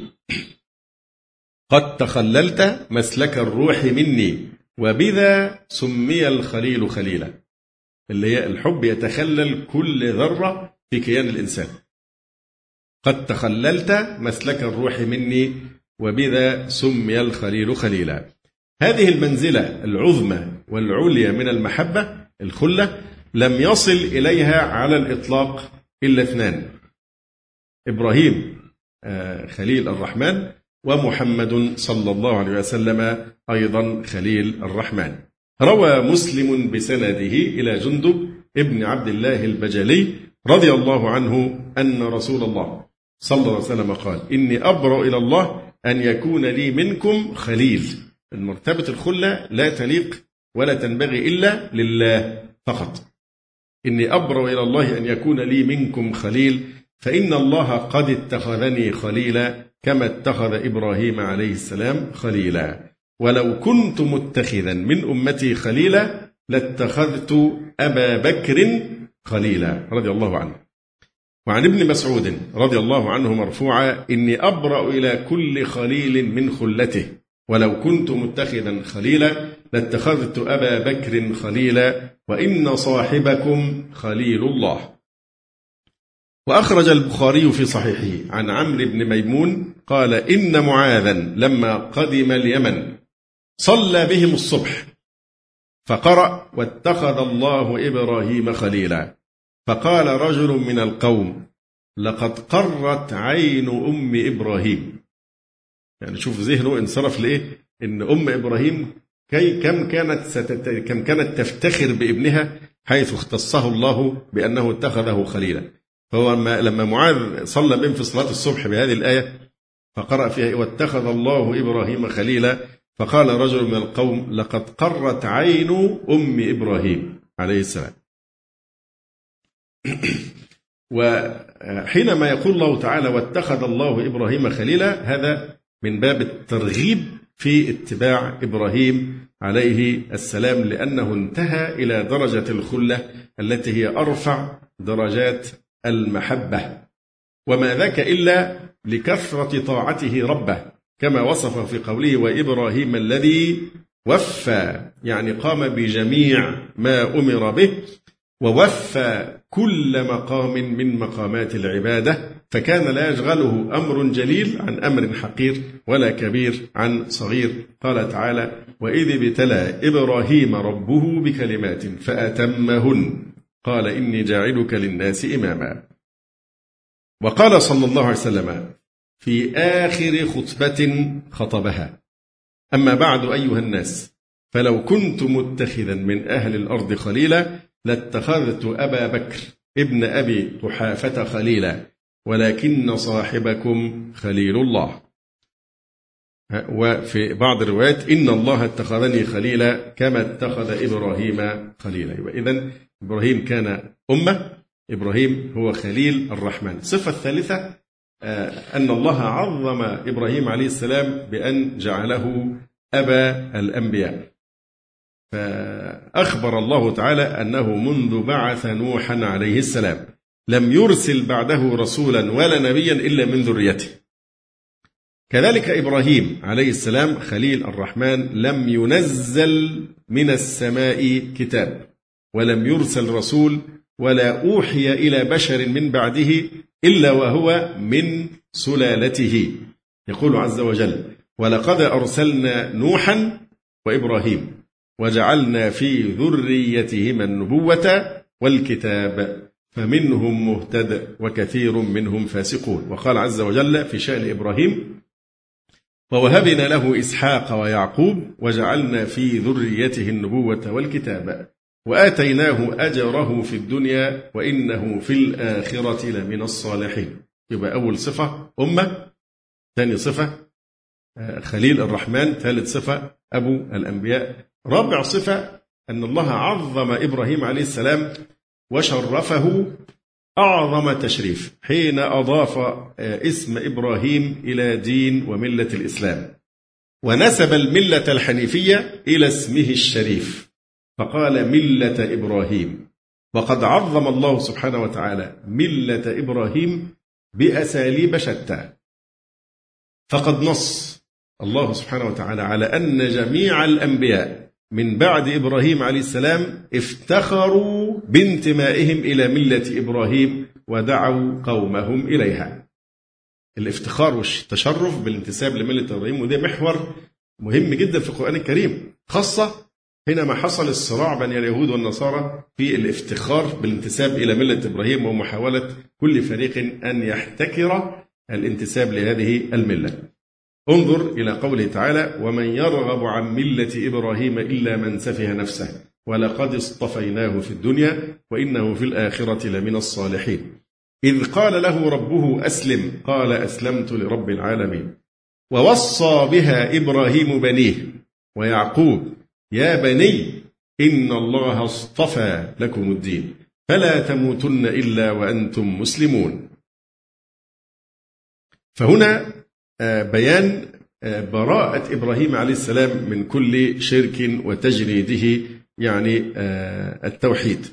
Speaker 1: قد تخللت مسلك الروح مني وبذا سمي الخليل خليلا. اللي هي الحب يتخلل كل ذرة في كيان الإنسان. قد تخللت مسلك الروح مني وبذا سمي الخليل خليلا. هذه المنزلة العظمى والعليا من المحبة الخلة لم يصل إليها على الإطلاق إلا اثنان: إبراهيم خليل الرحمن، ومحمد صلى الله عليه وسلم أيضا خليل الرحمن. روى مسلم بسنده إلى جندب ابن عبد الله البجلي رضي الله عنه أن رسول الله صلى الله عليه وسلم قال: إني أبرأ إلى الله أن يكون لي منكم خليل. المرتبة الخلة لا تليق ولا تنبغي إلا لله فقط. إني أبرأ إلى الله أن يكون لي منكم خليل، فإن الله قد اتخذني خليلا كما اتخذ إبراهيم عليه السلام خليلا، ولو كنت متخذا من أمتي خليلا لاتخذت أبا بكر خليلا رضي الله عنه. وعن ابن مسعود رضي الله عنه مرفوعا: إني أبرأ إلى كل خليل من خلته، ولو كنت متخذا خليلا لاتخذت أبا بكر خليلا، وإن صاحبكم خليل الله. وأخرج البخاري في صحيحه عن عمرو بن ميمون قال: إن معاذا لما قدم اليمن صلى بهم الصبح فقرأ: واتخذ الله إبراهيم خليلا، فقال رجل من القوم: لقد قرت عين أم إبراهيم. يعني شوف ذهنه انصرف لإيه؟ إن أم إبراهيم كم كانت تفتخر بابنها حيث اختصه الله بأنه اتخذه خليلا. فهو لما معاذ صلى بهم في صلاة الصبح بهذه الآية فقرأ فيها: واتخذ الله إبراهيم خليلا، فقال رجل من القوم: لقد قرت عين أم إبراهيم عليه السلام. وحينما يقول الله تعالى: واتخذ الله إبراهيم خليلا، هذا من باب الترغيب في اتباع إبراهيم عليه السلام، لأنه انتهى إلى درجة الخلة التي هي أرفع درجات المحبة، وما ذاك إلا لكثرة طاعته ربه، كما وصف في قوله: وإبراهيم الذي وفى، يعني قام بجميع ما أمر به، ووفى كل مقام من مقامات العبادة، فكان لا يشغله أمر جليل عن أمر حقير، ولا كبير عن صغير. قال تعالى: وإذ ابتلى إبراهيم ربه بكلمات فأتمهن قال إني جاعلك للناس إماما. وقال صلى الله عليه وسلم في آخر خطبة خطبها: أما بعد أيها الناس، فلو كنت متخذا من أهل الأرض خليلا لاتخذت أبا بكر ابن أبي قحافة خليلا، ولكن صاحبكم خليل الله. وفي بعض الروايات: إن الله اتخذني خليلا كما اتخذ إبراهيم خليلا. وإذن إبراهيم كان أمة، إبراهيم هو خليل الرحمن. الصفة الثالثة أن الله عظم إبراهيم عليه السلام بأن جعله أبا الأنبياء، فأخبر الله تعالى أنه منذ بعث نوحا عليه السلام لم يرسل بعده رسولا ولا نبيا إلا من ذريته. كذلك إبراهيم عليه السلام خليل الرحمن لم ينزل من السماء كتاب، ولم يرسل رسول، ولا أوحي إلى بشر من بعده إلا وهو من سلالته. يقول عز وجل: ولقد أرسلنا نوحا وإبراهيم وجعلنا في ذريتهما النبوة والكتاب فمنهم مهتد وكثير منهم فاسقون. وقال عز وجل في شأن إبراهيم: ووهبنا له إسحاق ويعقوب وجعلنا في ذريته النبوة والكتاب وآتيناه أجره في الدنيا وإنه في الآخرة لمن الصالحين. يبقى أول صفة أمة، ثاني صفة خليل الرحمن، ثالث صفة أبو الأنبياء، رابع صفة أن الله عظم إبراهيم عليه السلام وشرفه أعظم تشريف حين أضاف اسم إبراهيم إلى دين وملة الإسلام، ونسب الملة الحنيفية إلى اسمه الشريف فقال: ملة إبراهيم. وقد عظم الله سبحانه وتعالى ملة إبراهيم بأساليب شتى، فقد نص الله سبحانه وتعالى على أن جميع الأنبياء من بعد إبراهيم عليه السلام افتخروا بانتمائهم إلى ملة إبراهيم ودعوا قومهم إليها. الافتخار والتشرف بالانتساب لملة إبراهيم، وده محور مهم جدا في القرآن الكريم، خاصة حينما حصل الصراع بين اليهود والنصارى في الافتخار بالانتساب إلى ملة إبراهيم ومحاولة كل فريق أن يحتكر الانتساب لهذه الملة. انظر إلى قوله تعالى: ومن يرغب عن ملة إبراهيم إلا من سفه نفسه ولقد اصطفيناه في الدنيا وإنه في الآخرة لمن الصالحين. إذ قال له ربه أسلم قال أسلمت لرب العالمين. ووصى بها إبراهيم بنيه ويعقوب يا بني إن الله اصطفى لكم الدين فلا تموتن إلا وأنتم مسلمون. فهنا بيان براءة إبراهيم عليه السلام من كل شرك وتجريده، يعني التوحيد.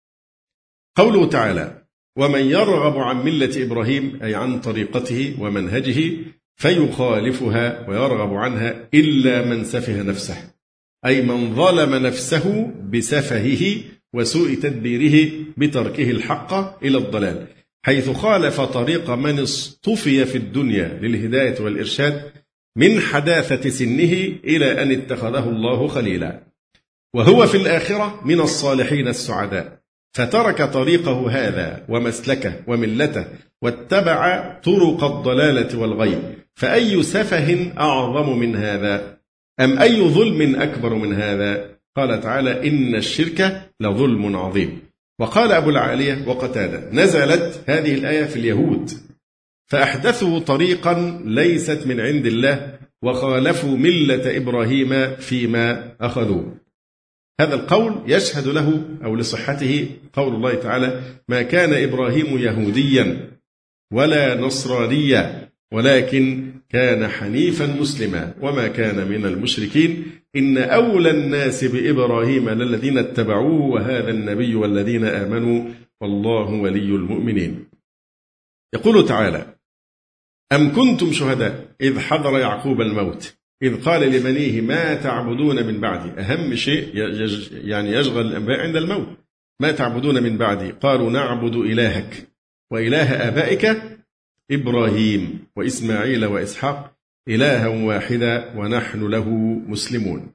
Speaker 1: قوله تعالى: ومن يرغب عن ملة إبراهيم أي عن طريقته ومنهجه فيخالفها ويرغب عنها إلا من سفه نفسه، أي من ظلم نفسه بسفهه وسوء تدبيره بتركه الحق إلى الضلال، حيث خالف طريق من اصطفي في الدنيا للهداية والإرشاد من حداثة سنه إلى أن اتخذه الله خليلا، وهو في الآخرة من الصالحين السعداء، فترك طريقه هذا ومسلكه وملته واتبع طرق الضلالة والغي، فأي سفه أعظم من هذا؟ أم أي ظلم أكبر من هذا؟ قال تعالى: إن الشرك لظلم عظيم. وقال أبو العالية وقتادة: نزلت هذه الآية في اليهود فأحدثوا طريقا ليست من عند الله وخالفوا ملة إبراهيم فيما أخذوه. هذا القول يشهد له أو لصحته قول الله تعالى: ما كان إبراهيم يهوديا ولا نصرانيا ولكن كان حنيفا مسلما وما كان من المشركين إن أولى الناس بإبراهيم للذين اتبعوه وهذا النبي والذين آمنوا والله ولي المؤمنين. يقول تعالى: أم كنتم شهداء إذ حضر يعقوب الموت إذ قال لبنيه ما تعبدون من بعدي. أهم شيء يعني يشغل الأنبياء عند الموت: ما تعبدون من بعدي؟ قالوا نعبد إلهك وإله آبائك إبراهيم وإسماعيل وإسحاق إلها واحدا ونحن له مسلمون.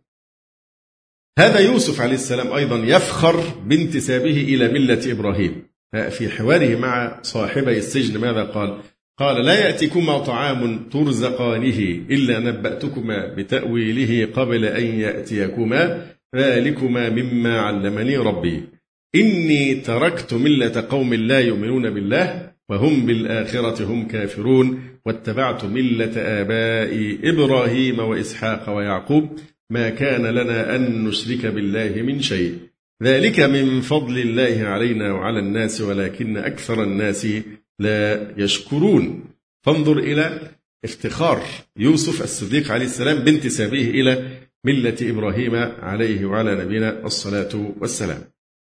Speaker 1: هذا يوسف عليه السلام أيضا يفخر بانتسابه إلى ملة إبراهيم. في حواره مع صاحبي السجن ماذا قال؟ قال: لا يأتيكما طعام ترزقانه إلا نبأتكما بتأويله قبل أن يأتيكما ذلكما مما علمني ربي إني تركت ملة قوم لا يؤمنون بالله وهم بالآخرة هم كافرون واتبعت ملة آبائي إبراهيم وإسحاق ويعقوب ما كان لنا أن نشرك بالله من شيء ذلك من فضل الله علينا وعلى الناس ولكن أكثر الناس لا يشكرون. فانظر إلى افتخار يوسف الصديق عليه السلام بانتسابه إلى ملة إبراهيم عليه وعلى نبينا الصلاة والسلام.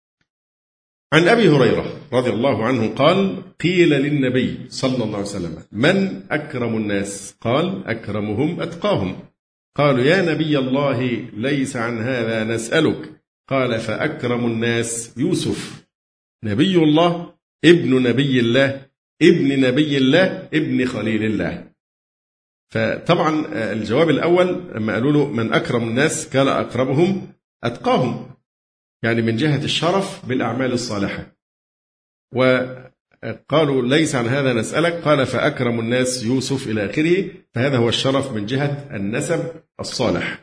Speaker 1: عن أبي هريرة رضي الله عنه قال: قيل للنبي صلى الله عليه وسلم: من أكرم الناس؟ قال: أكرمهم أتقاهم. قالوا: يا نبي الله ليس عن هذا نسألك. قال: فأكرم الناس يوسف نبي الله ابن نبي الله ابن نبي الله ابن خليل الله. فطبعا الجواب الأول لما قالوا له من أكرم الناس قال: أكرمهم أتقاهم، يعني من جهة الشرف بالأعمال الصالحة. وقالوا: ليس عن هذا نسألك. قال: فأكرم الناس يوسف إلى آخره، فهذا هو الشرف من جهة النسب الصالح.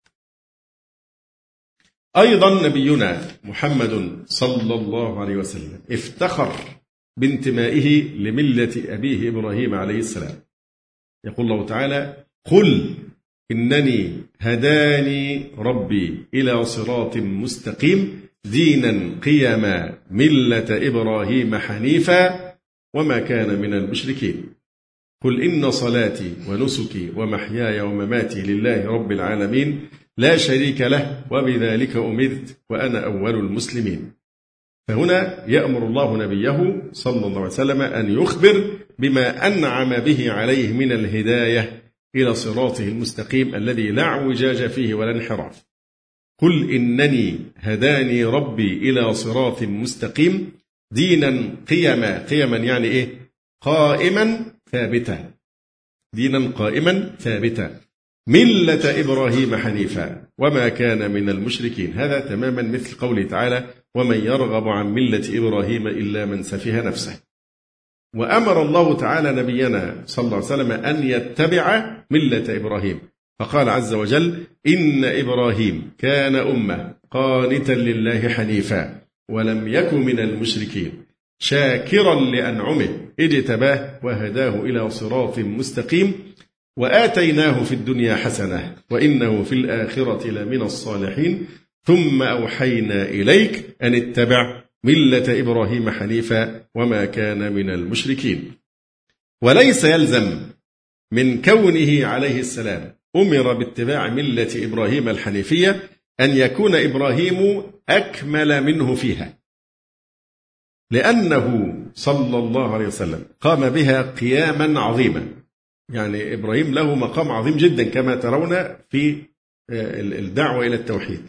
Speaker 1: أيضا نبينا محمد صلى الله عليه وسلم افتخر بانتمائه لملة أبيه إبراهيم عليه السلام. يقول الله تعالى: قل إنني هداني ربي إلى صراط مستقيم دينا قيما ملة إبراهيم حنيفا وما كان من المشركين. قل إن صلاتي ونسكي ومحياي ومماتي لله رب العالمين لا شريك له وبذلك أمرت وأنا أول المسلمين. فهنا يأمر الله نبيه صلى الله عليه وسلم أن يخبر بما أنعم به عليه من الهداية إلى صراطه المستقيم الذي لا اعوجاج فيه ولا انحراف. قل إنني هداني ربي إلى صراط مستقيم دينا قيما. قيما يعني إيه؟ قائما ثابتا. دينا قائما ثابتا. ملة إبراهيم حنيفا وما كان من المشركين. هذا تماما مثل قوله تعالى ومن يرغب عن ملة إبراهيم إلا من سفه نفسه. وأمر الله تعالى نبينا صلى الله عليه وسلم أن يتبع ملة إبراهيم، فقال عز وجل إن إبراهيم كان أمة قانتا لله حنيفا ولم يكن من المشركين شاكرا لأنعمه اجتباه وهداه إلى صراط مستقيم وآتيناه في الدنيا حسنة وإنه في الآخرة لمن الصالحين ثم أوحينا إليك أن اتبع ملة إبراهيم حنيفا وما كان من المشركين. وليس يلزم من كونه عليه السلام أمر باتباع ملة إبراهيم الحنيفية أن يكون إبراهيم أكمل منه فيها، لأنه صلى الله عليه وسلم قام بها قياما عظيما. يعني إبراهيم له مقام عظيم جدا كما ترون في الدعوة إلى التوحيد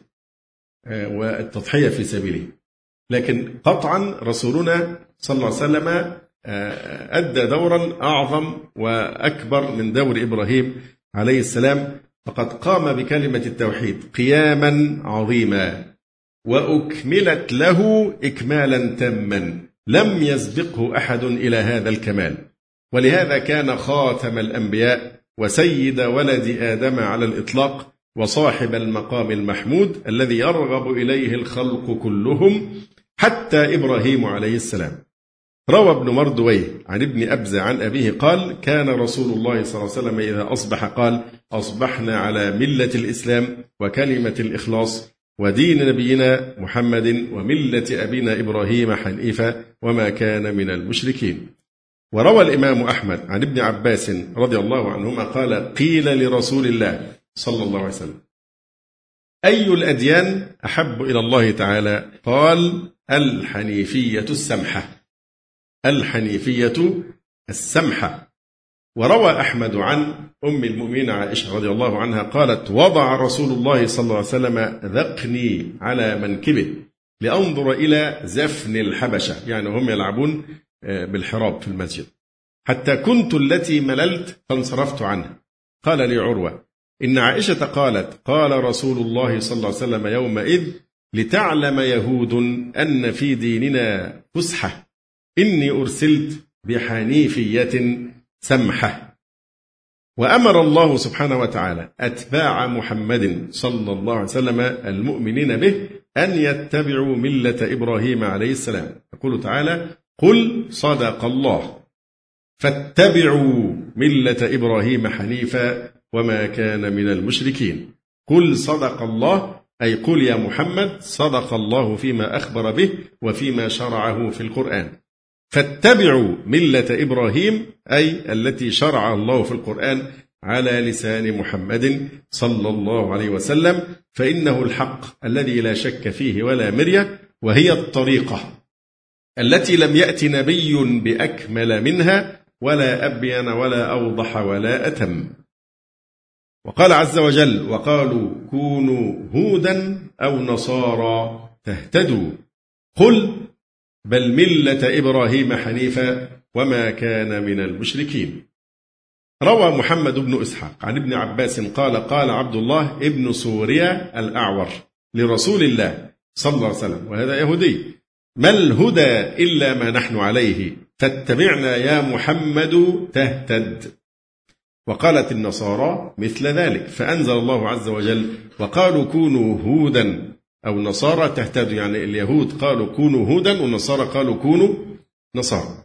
Speaker 1: والتضحية في سبيله، لكن قطعا رسولنا صلى الله عليه وسلم أدى دورا أعظم وأكبر من دور إبراهيم عليه السلام، فقد قام بكلمة التوحيد قياما عظيما وأكملت له إكمالا تاما لم يسبقه أحد إلى هذا الكمال، ولهذا كان خاتم الأنبياء وسيد ولد آدم على الإطلاق وصاحب المقام المحمود الذي يرغب إليه الخلق كلهم حتى إبراهيم عليه السلام. روى ابن مردويه عن ابن أبزة عن أبيه قال كان رسول الله صلى الله عليه وسلم إذا أصبح قال أصبحنا على ملة الإسلام وكلمة الإخلاص ودين نبينا محمد وملة أبينا إبراهيم حنيفا وما كان من المشركين. وروى الإمام أحمد عن ابن عباس رضي الله عنهما قال قيل لرسول الله صلى الله عليه وسلم أي الأديان أحب إلى الله تعالى؟ قال الحنيفية السمحة، الحنيفية السمحة. وروى أحمد عن أم المؤمنين عائشة رضي الله عنها قالت وضع رسول الله صلى الله عليه وسلم ذقني على منكبه لأنظر إلى زفن الحبشة، يعني هم يلعبون بالحراب في المسجد، حتى كنت التي مللت فانصرفت عنها. قال لي عروة إن عائشة قالت قال رسول الله صلى الله عليه وسلم يومئذ لتعلم يهود أن في ديننا فسحة إني أرسلت بحنيفية سمحة. وأمر الله سبحانه وتعالى أتباع محمد صلى الله عليه وسلم المؤمنين به أن يتبعوا ملة إبراهيم عليه السلام. يقول تعالى قل صدق الله فاتبعوا ملة إبراهيم حنيفا وما كان من المشركين. قل صدق الله أي قل يا محمد صدق الله فيما أخبر به وفيما شرعه في القرآن. فاتبعوا ملة إبراهيم أي التي شرع الله في القرآن على لسان محمد صلى الله عليه وسلم، فإنه الحق الذي لا شك فيه ولا مرية، وهي الطريقة التي لم يأتي نبي بأكمل منها ولا أبين ولا أوضح ولا أتم. وقال عز وجل وقالوا كونوا هودا أو نصارى تهتدوا قل بل ملة إبراهيم حنيفا وما كان من المشركين. روى محمد بن إسحاق عن ابن عباس قال قال عبد الله ابن سوريا الأعور لرسول الله صلى الله عليه وسلم وهذا يهودي ما الهدى إلا ما نحن عليه فاتبعنا يا محمد تهتد. وقالت النصارى مثل ذلك فأنزل الله عز وجل وقالوا كونوا هودا أو نصارى تهتدوا، يعني اليهود قالوا كونوا هودا والنصارى قالوا كونوا نصارى.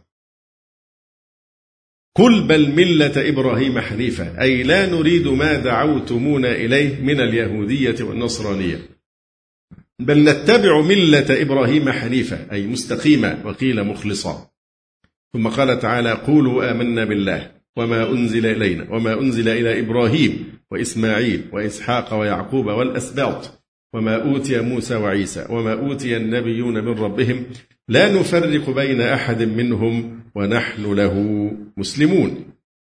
Speaker 1: قل بل ملة إبراهيم حنيفا أي لا نريد ما دعوتمونا إليه من اليهودية والنصرانية بل نتبع ملة إبراهيم حنيفا أي مستقيمة وقيل مخلصا. ثم قال تعالى قولوا آمنا بالله وما أنزل إلينا وما أنزل إلى إبراهيم وإسماعيل وإسحاق ويعقوب والأسباط وما أوتي موسى وعيسى وما أوتي النبيون من ربهم لا نفرق بين أحد منهم ونحن له مسلمون.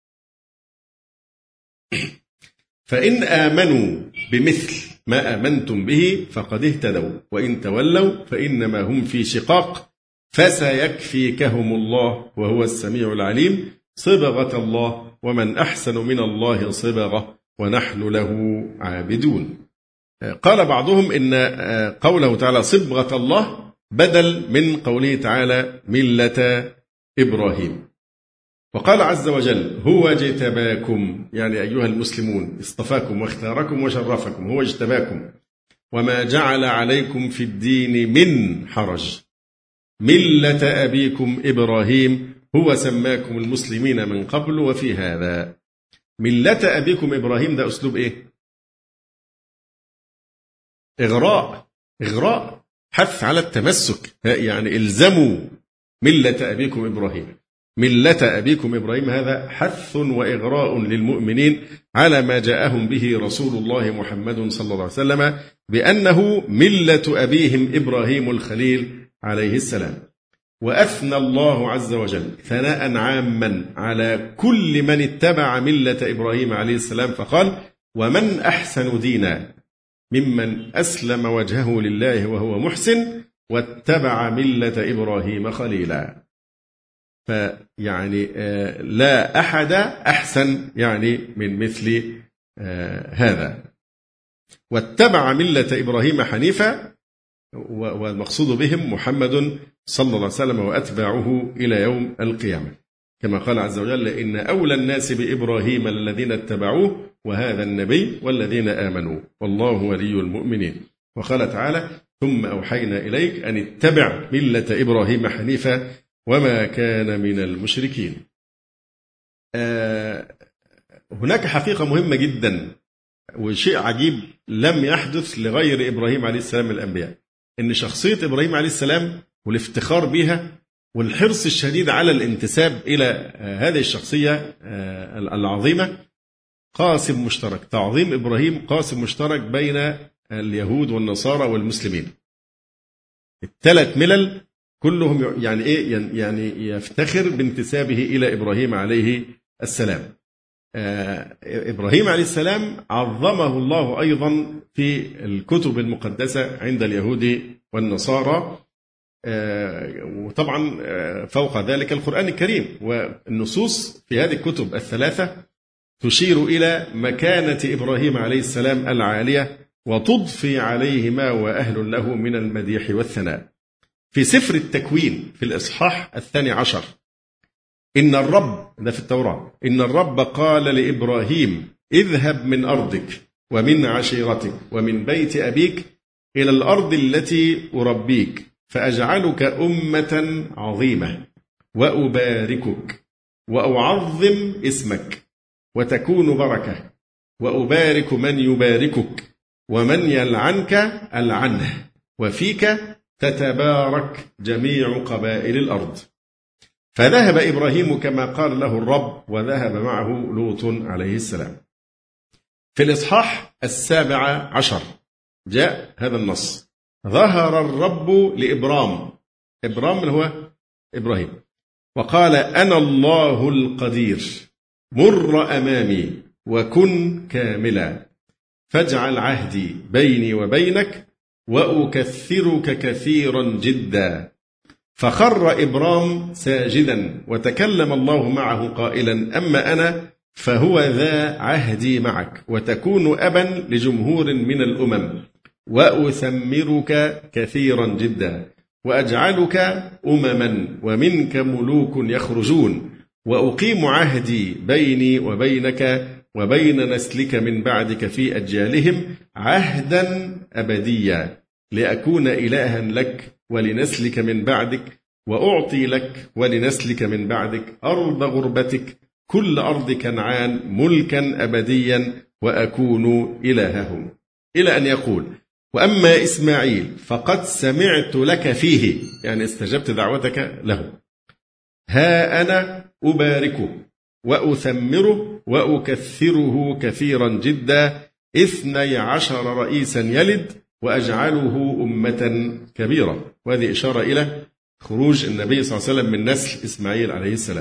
Speaker 1: فإن آمنوا بمثل ما آمنتم به فقد اهتدوا وإن تولوا فإنما هم في شقاق فسيكفيكهم الله وهو السميع العليم. صبغة الله ومن أحسن من الله صبغة ونحن له عابدون. قال بعضهم إن قوله تعالى صبغة الله بدل من قوله تعالى ملة إبراهيم. وقال عز وجل هو اجتباكم، يعني أيها المسلمون اصطفاكم واختاركم وشرفكم، هو اجتباكم وما جعل عليكم في الدين من حرج، ملة أبيكم إبراهيم هو سماكم المسلمين من قبل وفي هذا. ملة أبيكم إبراهيم ده أسلوب إيه؟ إغراء، حث على التمسك، يعني إلزموا ملة أبيكم إبراهيم. ملة أبيكم إبراهيم هذا حث وإغراء للمؤمنين على ما جاءهم به رسول الله محمد صلى الله عليه وسلم بأنه ملة أبيهم إبراهيم الخليل عليه السلام. وأثنى الله عز وجل ثناء عاما على كل من اتبع ملة إبراهيم عليه السلام فقال ومن أحسن دينا ممن أسلم وجهه لله وهو محسن واتبع ملة إبراهيم خليلا. فيعني لا أحد أحسن يعني من مثل هذا. واتبع ملة إبراهيم حنيفا، والمقصود بهم محمد صلى الله عليه وسلم وأتباعه إلى يوم القيامة، كما قال عز وجل إن أولى الناس بإبراهيم الذين اتبعوه وهذا النبي والذين آمنوا والله ولي المؤمنين. وقال تعالى ثم أوحينا إليك أن اتبع ملة إبراهيم حنيفا وما كان من المشركين. هناك حقيقة مهمة جدا وشيء عجيب لم يحدث لغير إبراهيم عليه السلام من الأنبياء، إن شخصية إبراهيم عليه السلام والافتخار بها والحرص الشديد على الانتساب إلى هذه الشخصية العظيمة قاسم مشترك. تعظيم إبراهيم قاسم مشترك بين اليهود والنصارى والمسلمين. الثلاث ملل كلهم يعني إيه؟ يعني يفتخر بانتسابه إلى إبراهيم عليه السلام. إبراهيم عليه السلام عظمه الله أيضا في الكتب المقدسة عند اليهود والنصارى، وطبعا فوق ذلك القرآن الكريم. والنصوص في هذه الكتب الثلاثة تشير إلى مكانة إبراهيم عليه السلام العالية وتضفي عليه ما هو أهل له من المديح والثناء. في سفر التكوين في الإصحاح 12 إن الرب، ده في التوراة، إن الرب قال لإبراهيم اذهب من أرضك ومن عشيرتك ومن بيت أبيك إلى الأرض التي أربيك فأجعلك أمة عظيمة وأباركك وأعظم اسمك وتكون بركة وأبارك من يباركك ومن يلعنك ألعنه وفيك تتبارك جميع قبائل الأرض. فذهب إبراهيم كما قال له الرب وذهب معه لوط عليه السلام. في الإصحاح 17 جاء هذا النص ظهر الرب لإبرام، إبرام من هو إبراهيم، وقال أنا الله القدير مر أمامي وكن كاملا فاجعل عهدي بيني وبينك وأكثرك كثيرا جدا. فخر إبرام ساجدا وتكلم الله معه قائلا أما أنا فهو ذا عهدي معك وتكون أبا لجمهور من الأمم وأثمرك كثيرا جدا وأجعلك أمما ومنك ملوك يخرجون وأقيم عهدي بيني وبينك وبين نسلك من بعدك في أجيالهم عهدا أبديا لأكون إلها لك ولنسلك من بعدك وأعطي لك ولنسلك من بعدك أرض غربتك كل أرض كنعان ملكا أبديا وأكون إلههم، إلى أن يقول وأما إسماعيل فقد سمعت لك فيه، يعني استجبت دعوتك له، ها أنا أباركه وأثمره وأكثره كثيرا جدا 12 رئيسا يلد وأجعله أمة كبيرة. وهذه إشارة إلى خروج النبي صلى الله عليه وسلم من نسل إسماعيل عليه السلام.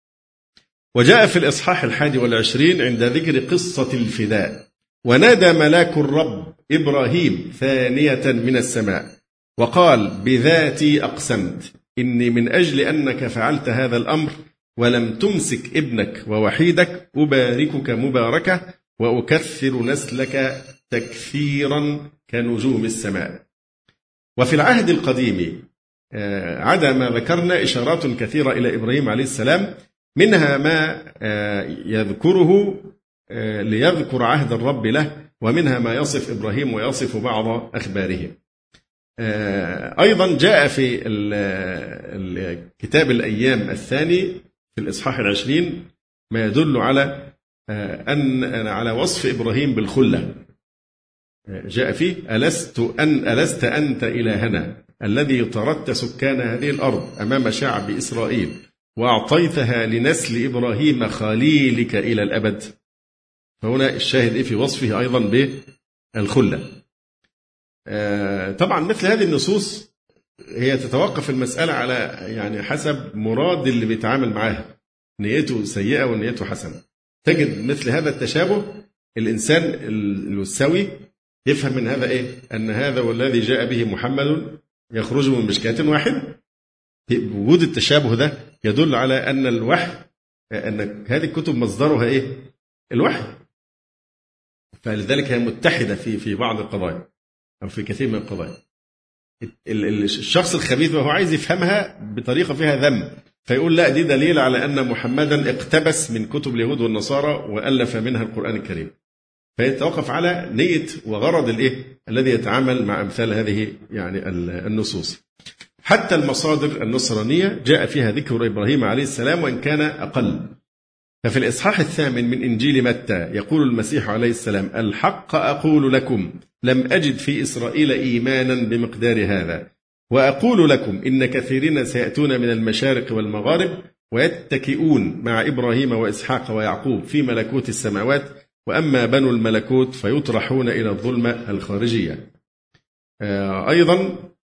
Speaker 1: وجاء في الإصحاح 21 عند ذكر قصة الفداء ونادى ملاك الرب إبراهيم ثانية من السماء وقال بذاتي أقسمت إني من أجل أنك فعلت هذا الأمر ولم تمسك ابنك ووحيدك أباركك مباركة وأكثر نسلك تكثيرا كنجوم السماء. وفي العهد القديم عدا ما ذكرنا إشارات كثيرة إلى إبراهيم عليه السلام، منها ما يذكره ليذكر عهد الرب له، ومنها ما يصف إبراهيم ويصف بعض أخباره. أيضا جاء في كتاب الأيام الثاني في الإصحاح 20 ما يدل على على وصف إبراهيم بالخلة. جاء فيه ألست أنت إلهنا الذي طردت سكان هذه الأرض أمام شعب إسرائيل وأعطيتها لنسل إبراهيم خليلك إلى الأبد. فهنا الشاهد في وصفه أيضا بالخلة. طبعا مثل هذه النصوص هي تتوقف المسألة على يعني حسب مراد اللي بيتعامل معاها، نيته سيئة ونيته حسنة. تجد مثل هذا التشابه الإنسان السوي يفهم من هذا أن هذا والذي جاء به محمد يخرج من مشكاة واحدة. وجود التشابه ده يدل على أن الوحي، أن هذه الكتب مصدرها الوحي، فلذلك هي متحدة في بعض القضايا أو في كثير من القضايا. الشخص الخبيث وهو عايز يفهمها بطريقة فيها ذم فيقول لا، دي دليل على أن محمدا اقتبس من كتب اليهود والنصارى وألف منها القرآن الكريم. فيتوقف على نية وغرض الذي يتعامل مع أمثال هذه يعني النصوص. حتى المصادر النصرانية جاء فيها ذكر إبراهيم عليه السلام وإن كان أقل. ففي الإصحاح 8 من إنجيل متى يقول المسيح عليه السلام: الحق أقول لكم لم أجد في إسرائيل إيمانا بمقدار هذا، وأقول لكم إن كثيرين سيأتون من المشارق والمغارب ويتكئون مع إبراهيم وإسحاق ويعقوب في ملكوت السماوات، وأما بنو الملكوت فيطرحون إلى الظلمة الخارجية. أيضا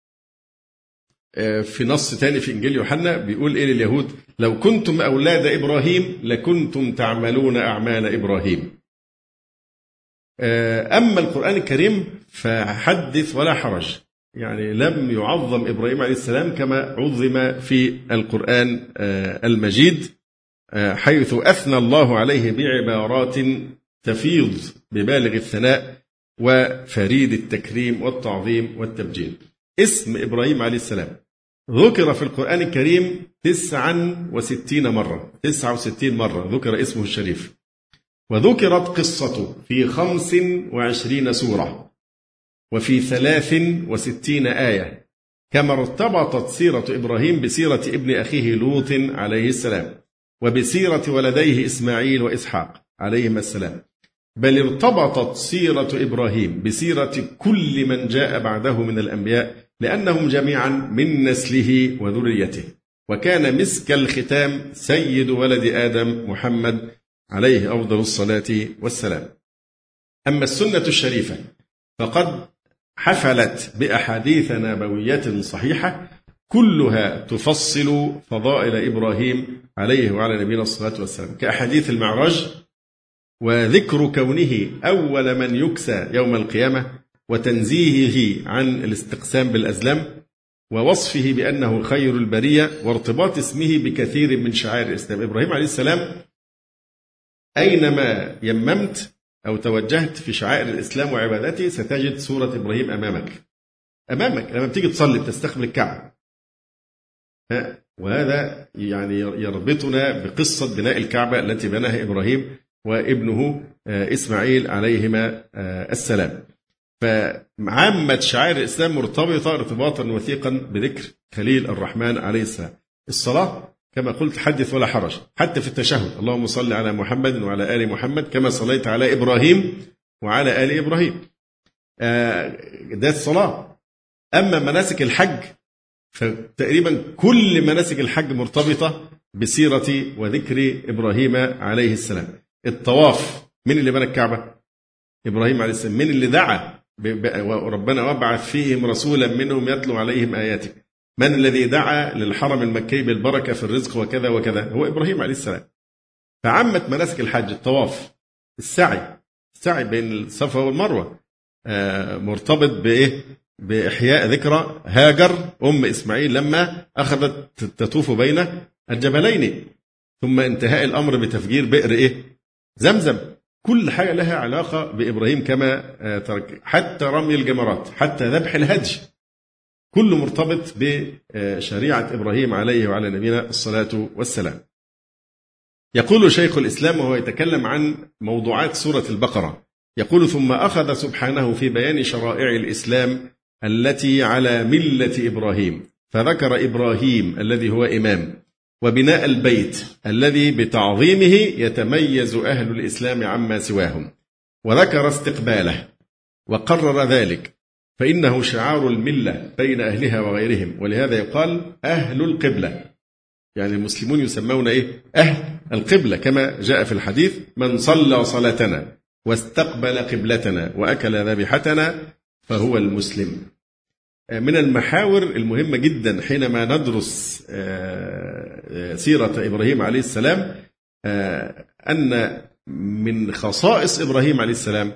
Speaker 1: في نص تاني في إنجيل يوحنا بيقول لليهود: لو كنتم أولاد إبراهيم لكنتم تعملون أعمال إبراهيم. أما القرآن الكريم فحدث ولا حرج، يعني لم يعظم إبراهيم عليه السلام كما عظم في القرآن المجيد، حيث أثنى الله عليه بعبارات تفيض ببالغ الثناء وفريد التكريم والتعظيم والتبجيل. اسم إبراهيم عليه السلام ذكر في القرآن الكريم 69 مرة، 69 مرة ذكر اسمه الشريف، وذكرت قصته في 25 سورة وفي 63 آية، كما ارتبطت سيرة إبراهيم بسيرة ابن أخيه لوط عليه السلام وبسيرة ولديه إسماعيل وإسحاق عليهما السلام، بل ارتبطت سيرة إبراهيم بسيرة كل من جاء بعده من الأنبياء، لأنهم جميعا من نسله وذريته، وكان مسك الختام سيد ولد آدم محمد عليه أفضل الصلاة والسلام. أما السنة الشريفة فقد حفلت بأحاديث نبوية صحيحة كلها تفصل فضائل إبراهيم عليه وعلى نبينا الصلاة والسلام، كأحاديث المعراج وذكر كونه أول من يكسى يوم القيامة، وتنزيهه عن الاستقسام بالأزلام، ووصفه بأنه خير البرية، وارتباط اسمه بكثير من شعائر الإسلام. إبراهيم عليه السلام أينما يممت أو توجهت في شعائر الإسلام وعبادته ستجد صورة إبراهيم أمامك لما تيجي تصلي تستقبل الكعبة. وهذا يعني يربطنا بقصة بناء الكعبة التي بناها إبراهيم وابنه إسماعيل عليهما السلام. فعامة شعائر الإسلام مرتبطة ارتباطا وثيقا بذكر خليل الرحمن عليه السلام. الصلاة كما قلت حدث ولا حرج، حتى في التشهد: اللهم صل على محمد وعلى آل محمد كما صليت على إبراهيم وعلى آل إبراهيم. ده الصلاة. أما مناسك الحج فتقريبا كل مناسك الحج مرتبطة بسيرة وذكر إبراهيم عليه السلام. الطواف، من اللي بنى الكعبة؟ إبراهيم عليه السلام. من اللي دعا وربنا وابعث فيهم رسولا منهم يتلو عليهم آياتك؟ من الذي دعا للحرم المكي بالبركة في الرزق وكذا وكذا؟ هو إبراهيم عليه السلام. فعمت مناسك الحج الطواف، السعي بين الصفا والمروة، مرتبط بإحياء ذكرى هاجر أم إسماعيل لما أخذت تطوف بين الجبلين، ثم انتهاء الأمر بتفجير بئر زمزم. كل حاجة لها علاقة بإبراهيم كما ترك، حتى رمي الجمرات، حتى ذبح الهدي، كله مرتبط بشريعة إبراهيم عليه وعلى نبينا الصلاة والسلام. يقول شيخ الإسلام وهو يتكلم عن موضوعات سورة البقرة، يقول: ثم أخذ سبحانه في بيان شرائع الإسلام التي على ملة إبراهيم، فذكر إبراهيم الذي هو إمام، وبناء البيت الذي بتعظيمه يتميز أهل الإسلام عما سواهم، وذكر استقباله وقرر ذلك، فإنه شعار الملة بين أهلها وغيرهم، ولهذا يقال أهل القبلة، يعني المسلمون يسمون أهل القبلة، كما جاء في الحديث: من صلى صلاتنا واستقبل قبلتنا وأكل ذبيحتنا فهو المسلم. من المحاور المهمة جدا حينما ندرس سيرة إبراهيم عليه السلام أن من خصائص إبراهيم عليه السلام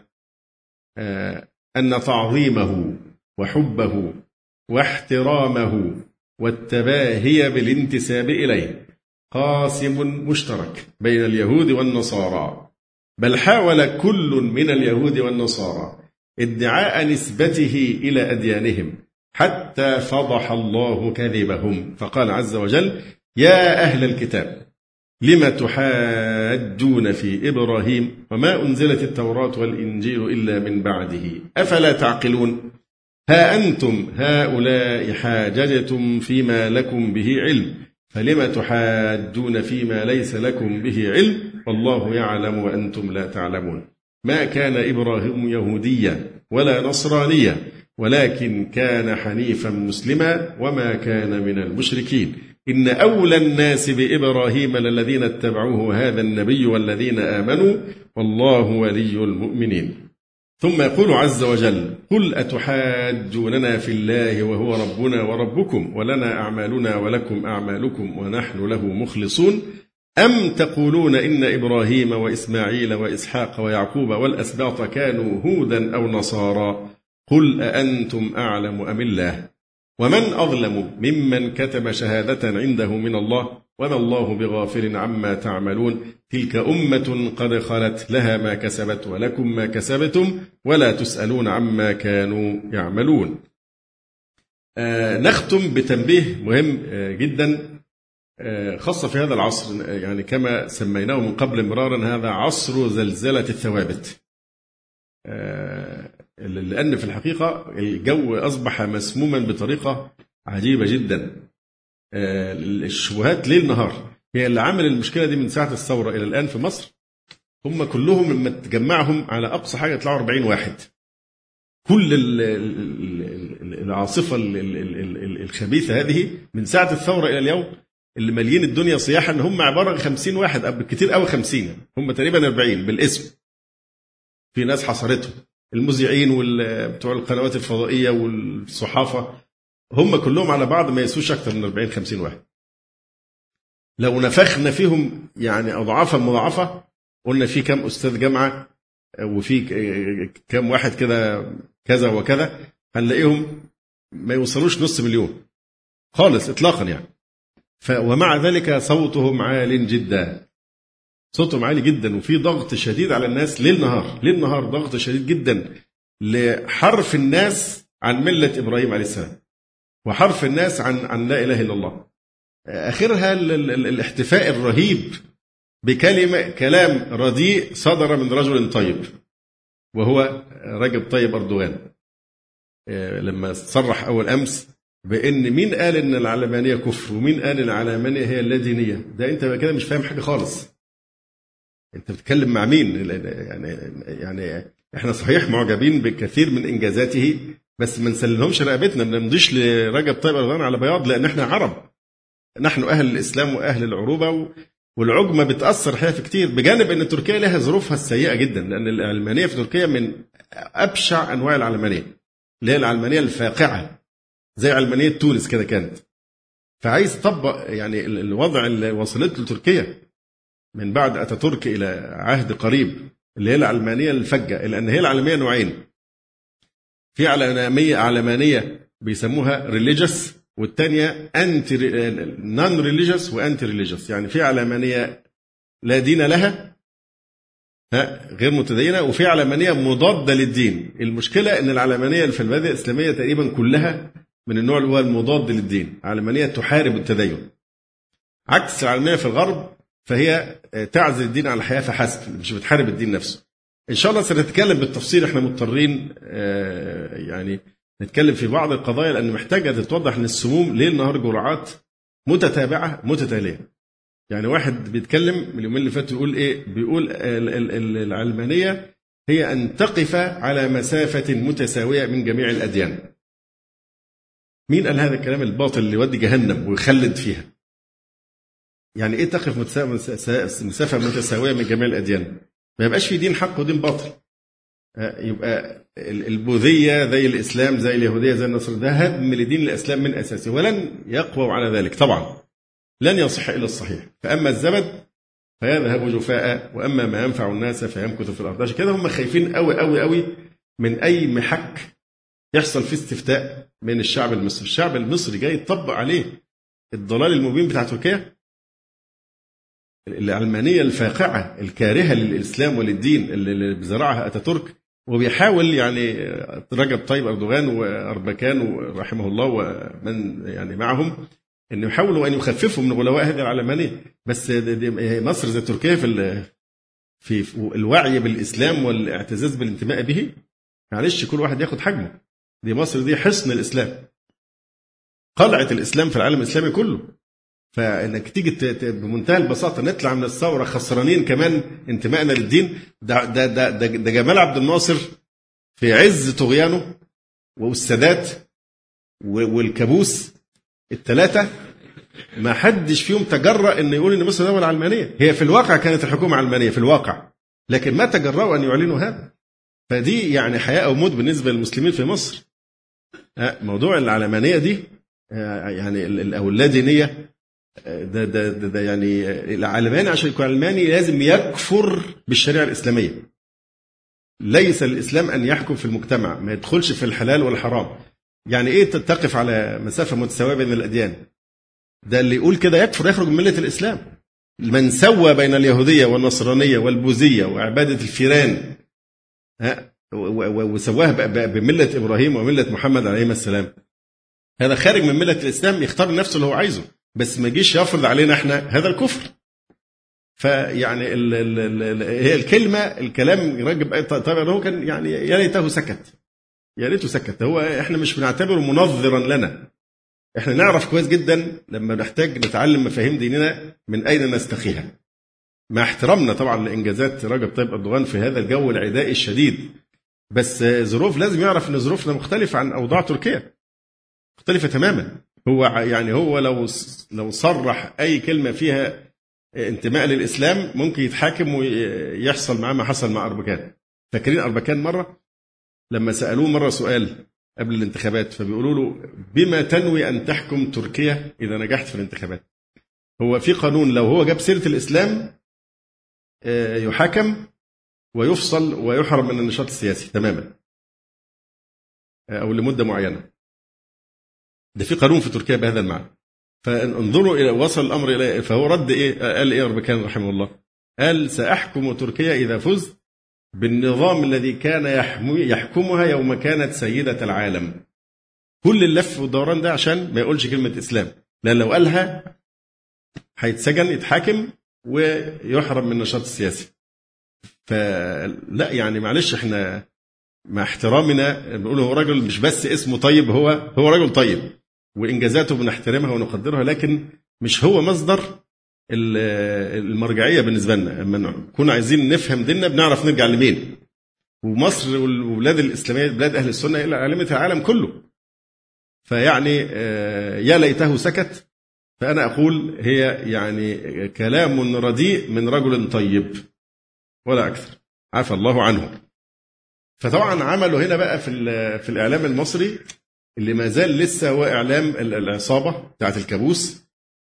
Speaker 1: أن تعظيمه وحبه واحترامه والتباهي بالانتساب إليه قاسم مشترك بين اليهود والنصارى، بل حاول كل من اليهود والنصارى ادعاء نسبته إلى أديانهم حتى فضح الله كذبهم، فقال عز وجل: يا أهل الكتاب لم تحاجون في إبراهيم وما أنزلت التوراة والإنجيل إلا من بعده أفلا تعقلون؟ ها أنتم هؤلاء حاججتم فيما لكم به علم، فلم تحاجون فيما ليس لكم به علم والله يعلم وأنتم لا تعلمون. ما كان إبراهيم يهوديا ولا نصرانيا، ولكن كان حنيفا مسلما وما كان من المشركين. إن أولى الناس بإبراهيم للذين اتبعوه هذا النبي والذين آمنوا والله ولي المؤمنين. ثم يقول عز وجل: قل أتحاجوننا في الله وهو ربنا وربكم ولنا أعمالنا ولكم أعمالكم ونحن له مخلصون، أم تقولون إن إبراهيم وإسماعيل وإسحاق ويعقوب والأسباط كانوا هودا أو نصارى، قل أأنتم أعلم أم الله؟ ومن أظلم ممن كتم شهادة عنده من الله وما الله بغافل عما تعملون، تلك أمة قد خلت لها ما كسبت ولكم ما كسبتم ولا تسألون عما كانوا يعملون. نختم بتنبيه مهم جدا خاصة في هذا العصر، يعني كما سميناه من قبل مرارا، هذا عصر زلزلة الثوابت، لأن في الحقيقة الجو أصبح مسموما بطريقة عجيبة جدا. الشبهات ليل نهار هي اللي عمل المشكلة دي من ساعة الثورة إلى الآن في مصر. هم كلهم لما تجمعهم على أقصى حاجة يطلعوا 40 واحد، كل العاصفة الخبيثة هذه من ساعة الثورة إلى اليوم اللي مالين الدنيا صياحا هم عبارة عن 50 واحد، أو كتير قوي 50، هم تقريبا 40 بالاسم. في ناس حصرتهم، المذيعين وبتوع القنوات الفضائية والصحافة، هم كلهم على بعض ما يسوش أكثر من 40-50 واحد. لو نفخنا فيهم يعني أضعافا مضاعفة، قلنا في كم أستاذ جامعة وفي كم واحد كده كذا وكذا، هنلاقيهم ما يوصلوش نص مليون خالص إطلاقا يعني. ومع ذلك صوتهم عال جدا، صوتهم عالي جدا، وفي ضغط شديد على الناس ليل نهار، ليل نهار ضغط شديد جدا لحرف الناس عن ملة إبراهيم عليه السلام، وحرف الناس عن لا إله إلا الله. آخرها الاحتفاء الرهيب كلام رديء صدر من رجل طيب وهو رجب طيب أردوغان، لما صرح أول أمس بأن مين قال إن العلمانية كفر ومين قال إن العلمانية هي اللادينية. ده أنت كده مش فاهم حاجة خالص، أنت بتتكلم مع مين؟ يعني إحنا صحيح معجبين بكثير من إنجازاته، بس ما نسلمهمش رقبتنا، ما نمضيش لرجب طيب أردوغان على بياض، لأن إحنا عرب، نحن أهل الإسلام وأهل العروبة، والعجمة بتأثر حياة في كتير، بجانب أن تركيا لها ظروفها السيئة جدا، لأن العلمانية في تركيا من أبشع أنواع العلمانية، اللي هي العلمانية الفاقعة زي علمانية تونس كده كانت. فعايز تطبق يعني الوضع اللي وصلت له تركيا من بعد أتاتورك إلى عهد قريب، اللي هي العلمانية الفجة، لأن هي العلمانية نوعين، في علمانية بيسموها ريليجيوس، والتانية أنتي نون ريليجيوس وأنتي ريليجيوس. يعني في علمانية لا دين لها غير متدينة، وفي علمانية مضادة للدين. المشكلة إن العلمانية اللي في المبادئ الإسلامية تقريبا كلها من النوع اللي هو المضاد للدين، علمانية تحارب التدين. عكس العلمانية في الغرب، فهي تعزل الدين عن الحياة فحسب، مش بتحارب الدين نفسه. إن شاء الله سنتكلم بالتفصيل، إحنا مضطرين يعني نتكلم في بعض القضايا، لأن محتاجة تتوضح إن السموم ليل نهار جرعات متتابعة متتالية. يعني واحد بيتكلم من اليومين اللي فاتوا يقول إيه؟ بيقول العلمانية هي أن تقف على مسافة متساوية من جميع الأديان. مين قال هذا الكلام الباطل اللي يودي جهنم ويخلد فيها؟ يعني إيه تقف مسافة متساوية من جميع الأديان؟ ما يبقاش في دين حق ودين باطل. يبقى البوذية زي الإسلام زي اليهودية زي النصر، ده هدم لدين الإسلام من أساسه، ولن يقووا على ذلك طبعا، لن يصح إلا الصحيح. فأما الزبد فيذهب جفاء، وأما ما ينفع الناس فيمكث في الأرض. عشان كده هم خايفين قوي قوي قوي من أي محك يحصل فيه استفتاء من الشعب المصري. الشعب المصري جاي يطبق عليه الضلال المبين بتاع تركيا، العلمانية الفاقعة الكارهة للإسلام وللدين اللي بزرعها أتاتورك، وبيحاول يعني رجب طيب أردوغان وأربكان رحمه الله ومن يعني معهم أن يحاولوا أن يخففوا من غلواء هذه العلمانية. بس مصر زي تركيا في الوعي بالإسلام والاعتزاز بالانتماء به، معلش كل واحد ياخد حجمه. دي مصر دي حصن الإسلام، قلعة الإسلام في العالم الإسلامي كله. فإنك تيجي بمنتهى البساطة نطلع من الثورة خسرانين كمان انتمائنا للدين. ده جمال عبد الناصر في عز طغيانه والسادات والكابوس الثلاثة، ما حدش فيهم تجرأ أن يقول أن مصر دولة علمانية. هي في الواقع كانت الحكومة علمانية في الواقع، لكن ما تجرأوا أن يعلنوا هذا. فدي يعني حياة أو موت بالنسبة للمسلمين في مصر. موضوع العلمانية دي يعني أو اللادينية، ده يعني العلماني عشان يكون علماني لازم يكفر بالشريعة الإسلامية. ليس الإسلام أن يحكم في المجتمع، ما يدخلش في الحلال والحرام. يعني إيه تقف على مسافة متساوية بين الأديان؟ ده اللي يقول كده يكفر، يخرج من ملة الإسلام. من سوى بين اليهودية والنصرانية والبوذية وعبادة الفيران وسواها بملة إبراهيم وملة محمد عليه السلام، هذا خارج من ملة الإسلام، يختار نفسه اللي هو عايزه، بس ما يجيش يفرض علينا احنا هذا الكفر. فيعني هي الكلام راجب طبعا هو كان يعني يا ليته سكت، يا ريته سكت. هو احنا مش بنعتبره منظرا لنا، احنا نعرف كويس جدا لما نحتاج نتعلم مفاهيم ديننا من اين نستخيها، مع احترامنا طبعا لانجازات رجب طيب اردوغان في هذا الجو العدائي الشديد. بس ظروف لازم يعرف ان ظروفنا مختلفه عن اوضاع تركيا، مختلفه تماما. هو يعني هو لو صرح اي كلمه فيها انتماء للاسلام ممكن يتحاكم ويحصل معاه ما حصل مع اربكان. فاكرين اربكان مره لما سالوه مره سؤال قبل الانتخابات، فبيقولوا له بما تنوي ان تحكم تركيا اذا نجحت في الانتخابات؟ هو في قانون لو هو جاب سيره الاسلام يحاكم ويفصل ويحرم من النشاط السياسي تماما او لمده معينه. ده في قانون في تركيا بهذا المعنى. فانظروا الى وصل الامر الى، فهو رد ايه؟ قال ايه اربكان رحمه الله؟ قال ساحكم تركيا اذا فزت بالنظام الذي كان يحكمها يوم كانت سيده العالم. كل اللف والدوران ده عشان ما يقولش كلمه اسلام، لان لو قالها هيتسجن يتحاكم ويحرم من النشاط السياسي. فلا يعني معلش احنا مع احترامنا بنقول هو رجل مش بس اسمه طيب، هو رجل طيب وإنجازاته بنحترمها ونقدرها، لكن مش هو مصدر المرجعية بالنسبة لنا. لما نكون عايزين نفهم ديننا بنعرف نرجع لمين. ومصر والبلاد الإسلامية بلاد أهل السنة إلى علامة العالم كله. فيعني يا ليته سكت. فأنا أقول هي يعني كلام رديء من رجل طيب ولا أكثر، عفى الله عنه. فطبعا عملوا هنا بقى في الإعلام المصري اللي ما زال لسه هو إعلام العصابة بتاعت الكابوس،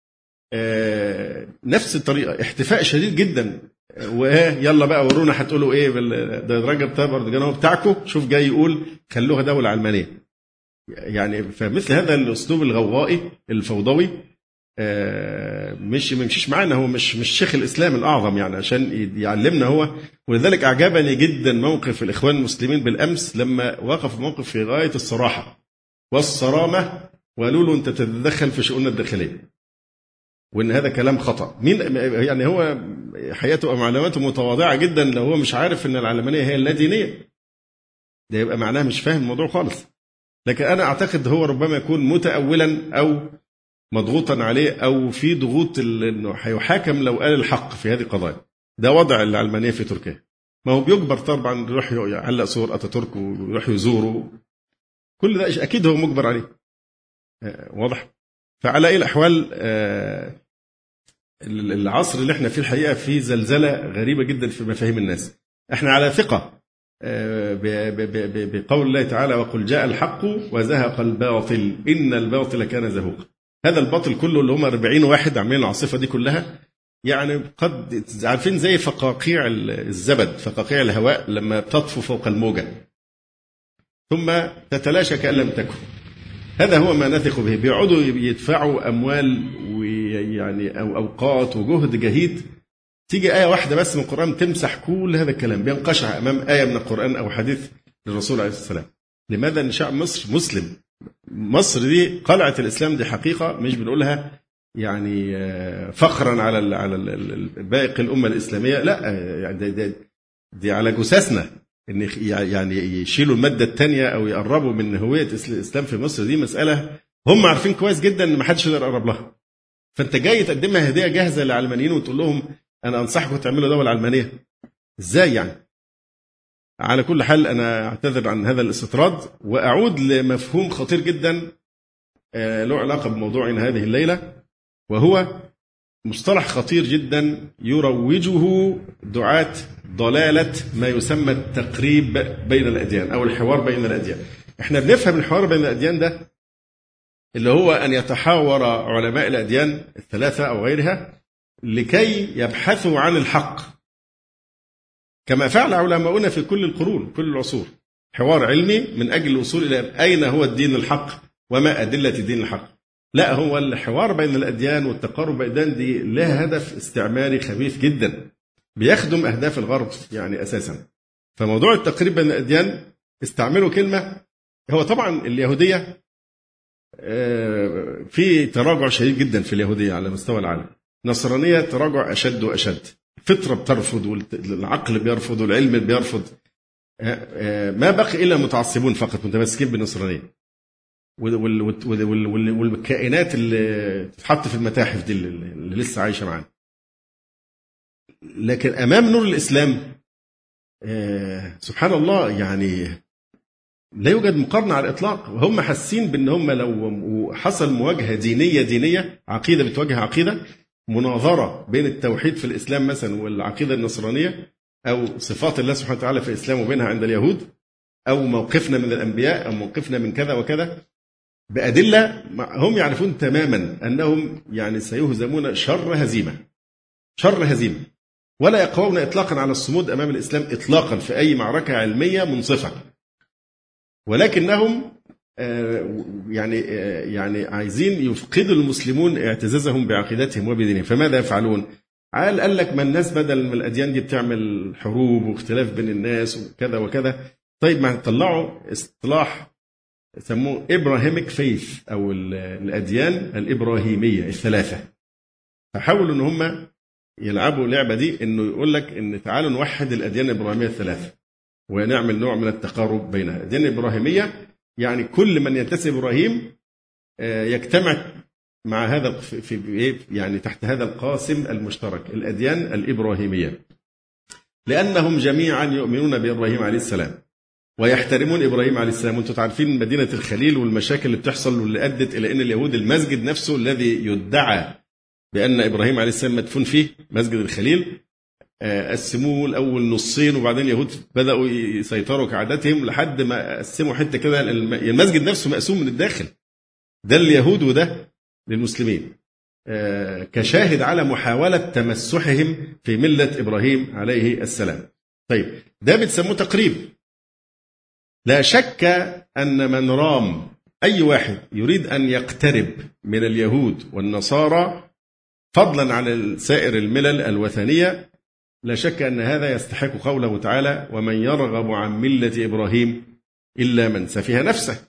Speaker 1: نفس الطريقة، احتفاء شديد جدا. ويلا بقى ورونا هتقولوا ايه ده رجب طيب اردوغان هو بتاعكم، شوف جاي يقول خلوها دولة علمانية. يعني فمثل هذا الأسلوب الغوغائي الفوضوي مش يمشيش معانا، هو مش شيخ الإسلام الأعظم يعني عشان يعلمنا هو. ولذلك أعجبني جدا موقف الإخوان المسلمين بالأمس لما وقف موقف في غاية الصراحة والصرامة، وقالوا له أنت تتدخل في شؤوننا الداخلية وإن هذا كلام خطأ. مين يعني هو حياته ومعلوماته متواضعة جدا لو هو مش عارف إن العلمانية هي اللادينية، ده يبقى معناه مش فاهم الموضوع خالص. لكن أنا أعتقد هو ربما يكون متأولا أو مضغوطا عليه أو في ضغوط إنه هيحاكم لو قال الحق في هذه القضايا. ده وضع العلمانية في تركيا، ما هو بيجبر طبعا يروح يعلق صور أتاتورك ويروح يزوره، كل ده أكيد هو مجبر عليه، واضح. فعلى أي الأحوال العصر اللي احنا فيه الحقيقة فيه زلزلة غريبة جدا في مفاهيم الناس. احنا على ثقة بقول الله تعالى وقل جاء الحق وزهق الباطل إن الباطل كان زهوقا. هذا الباطل كله اللي هم 40 واحد عاملين العاصفة دي كلها، يعني قد عارفين زي فقاقيع الزبد، فقاقيع الهواء لما تطفو فوق الموجة ثم تتلاشى كأن لم تكن. هذا هو ما نثق به. بيقعدوا يدفعوا أموال ويعني أو أوقات وجهد جهيد، تيجي آية واحدة بس من القرآن تمسح كل هذا الكلام، بينقشع أمام آية من القرآن أو حديث للرسول عليه السلام. لماذا؟ إن شعب مصر مسلم. مصر دي قلعة الإسلام، دي حقيقة مش بنقولها يعني فخرا على باقي الأمة الإسلامية، لا يعني دي على جثثنا. إن يعني يشيلوا المادة الثانية أو يقربوا من هوية الإسلام في مصر، دي مسألة هم عارفين كويس جدا إن ما حدش يقدر يقرب لها. فأنت جاي تقدمها هدية جاهزة للعلمانيين وتقول لهم أنا أنصحكم تعملوا دولة علمانية، إزاي يعني؟ على كل حال أنا أعتذر عن هذا الاستطراد وأعود لمفهوم خطير جدا له علاقة بموضوعنا هذه الليلة، وهو مصطلح خطير جدا يروجه دعاة ضلالة ما يسمى التقريب بين الأديان أو الحوار بين الأديان. احنا بنفهم الحوار بين الأديان ده اللي هو أن يتحاور علماء الأديان الثلاثة أو غيرها لكي يبحثوا عن الحق، كما فعل علماؤنا في كل القرون كل العصور، حوار علمي من أجل الوصول إلى أين هو الدين الحق وما أدلة الدين الحق. لا، هو الحوار بين الأديان والتقارب بين الأديان دي لها هدف استعماري خبيث جدا بيخدم أهداف الغرب يعني أساسا. فموضوع التقريب بين الأديان استعملوا كلمة، هو طبعا اليهودية في تراجع شديد جدا في اليهودية على مستوى العالم، نصرانية تراجع أشد وأشد، الفطرة بترفض والعقل بيرفض والعلم بيرفض، ما بقي إلا متعصبون فقط متمسكين بالنصرانية والكائنات اللي تتحط في المتاحف دي اللي لسه عايشة معانا. لكن أمام نور الإسلام سبحان الله يعني لا يوجد مقارنة على الإطلاق. وهم حاسين بأن هم لو حصل مواجهة دينية عقيدة بتواجه عقيدة، مناظرة بين التوحيد في الإسلام مثلا والعقيدة النصرانية، أو صفات الله سبحانه وتعالى في الإسلام وبينها عند اليهود، أو موقفنا من الأنبياء أو موقفنا من كذا وكذا بأدلة، هم يعرفون تماما أنهم يعني سيهزمون شر هزيمة، ولا يقوون إطلاقا على الصمود أمام الإسلام إطلاقا في أي معركة علمية منصفة، ولكنهم يعني عايزين يفقدوا المسلمون اعتزازهم بعقيدتهم وبدينهم. فماذا يفعلون؟ قال لك ما الناس بدل من الأديان دي بتعمل حروب واختلاف بين الناس وكذا وكذا، طيب ما طلعوا اصطلاح سموه إبراهيميك فيث أو الأديان الإبراهيمية الثلاثة. فحاولوا إن هم يلعبوا اللعبة دي، إنه يقول لك إن تعالوا نوحد الأديان الإبراهيمية الثلاثة ونعمل نوع من التقارب بينها. الأديان الإبراهيمية يعني كل من ينتسب إبراهيم يجتمع مع هذا في يعني تحت هذا القاسم المشترك، الأديان الإبراهيمية، لأنهم جميعا يؤمنون بإبراهيم عليه السلام ويحترمون إبراهيم عليه السلام. وانتم تعرفين مدينة الخليل والمشاكل اللي بتحصل واللي أدت إلى أن اليهود المسجد نفسه الذي يدعى بأن إبراهيم عليه السلام مدفون فيه، مسجد الخليل، قسموه الأول نصين، وبعدين اليهود بدأوا يسيطروا كعادتهم لحد ما قسموا حتة كده، المسجد نفسه مقسوم من الداخل، ده اليهود وده للمسلمين، كشاهد على محاولة تمسحهم في ملة إبراهيم عليه السلام. طيب ده بتسموه تقريب. لا شك أن من رام أي واحد يريد أن يقترب من اليهود والنصارى فضلا عن سائر الملل الوثنية، لا شك أن هذا يستحق قوله تعالى: ومن يرغب عن ملة إبراهيم إلا من سفه نفسه.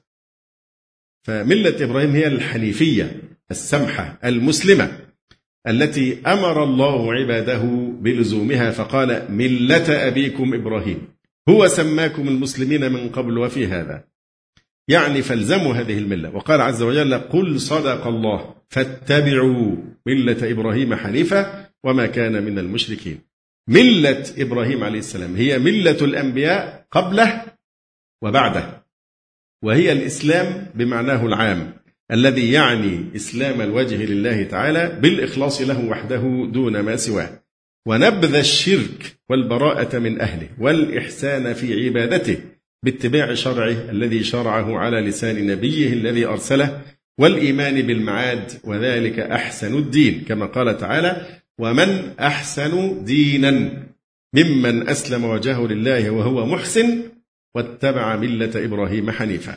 Speaker 1: فملة إبراهيم هي الحنيفية السمحة المسلمة التي أمر الله عباده بلزومها، فقال: ملة أبيكم إبراهيم هو سماكم المسلمين من قبل وفي هذا، يعني فالزموا هذه الملة. وقال عز وجل: قل صدق الله فاتبعوا ملة إبراهيم حنيفا وما كان من المشركين. ملة إبراهيم عليه السلام هي ملة الأنبياء قبله وبعده، وهي الإسلام بمعناه العام الذي يعني إسلام الوجه لله تعالى بالإخلاص له وحده دون ما سواه، ونبذ الشرك والبراءة من أهله، والإحسان في عبادته باتباع شرعه الذي شرعه على لسان نبيه الذي أرسله، والإيمان بالمعاد، وذلك أحسن الدين، كما قال تعالى: ومن أحسن دينا ممن أسلم وجهه لله وهو محسن واتبع ملة إبراهيم حنيفا.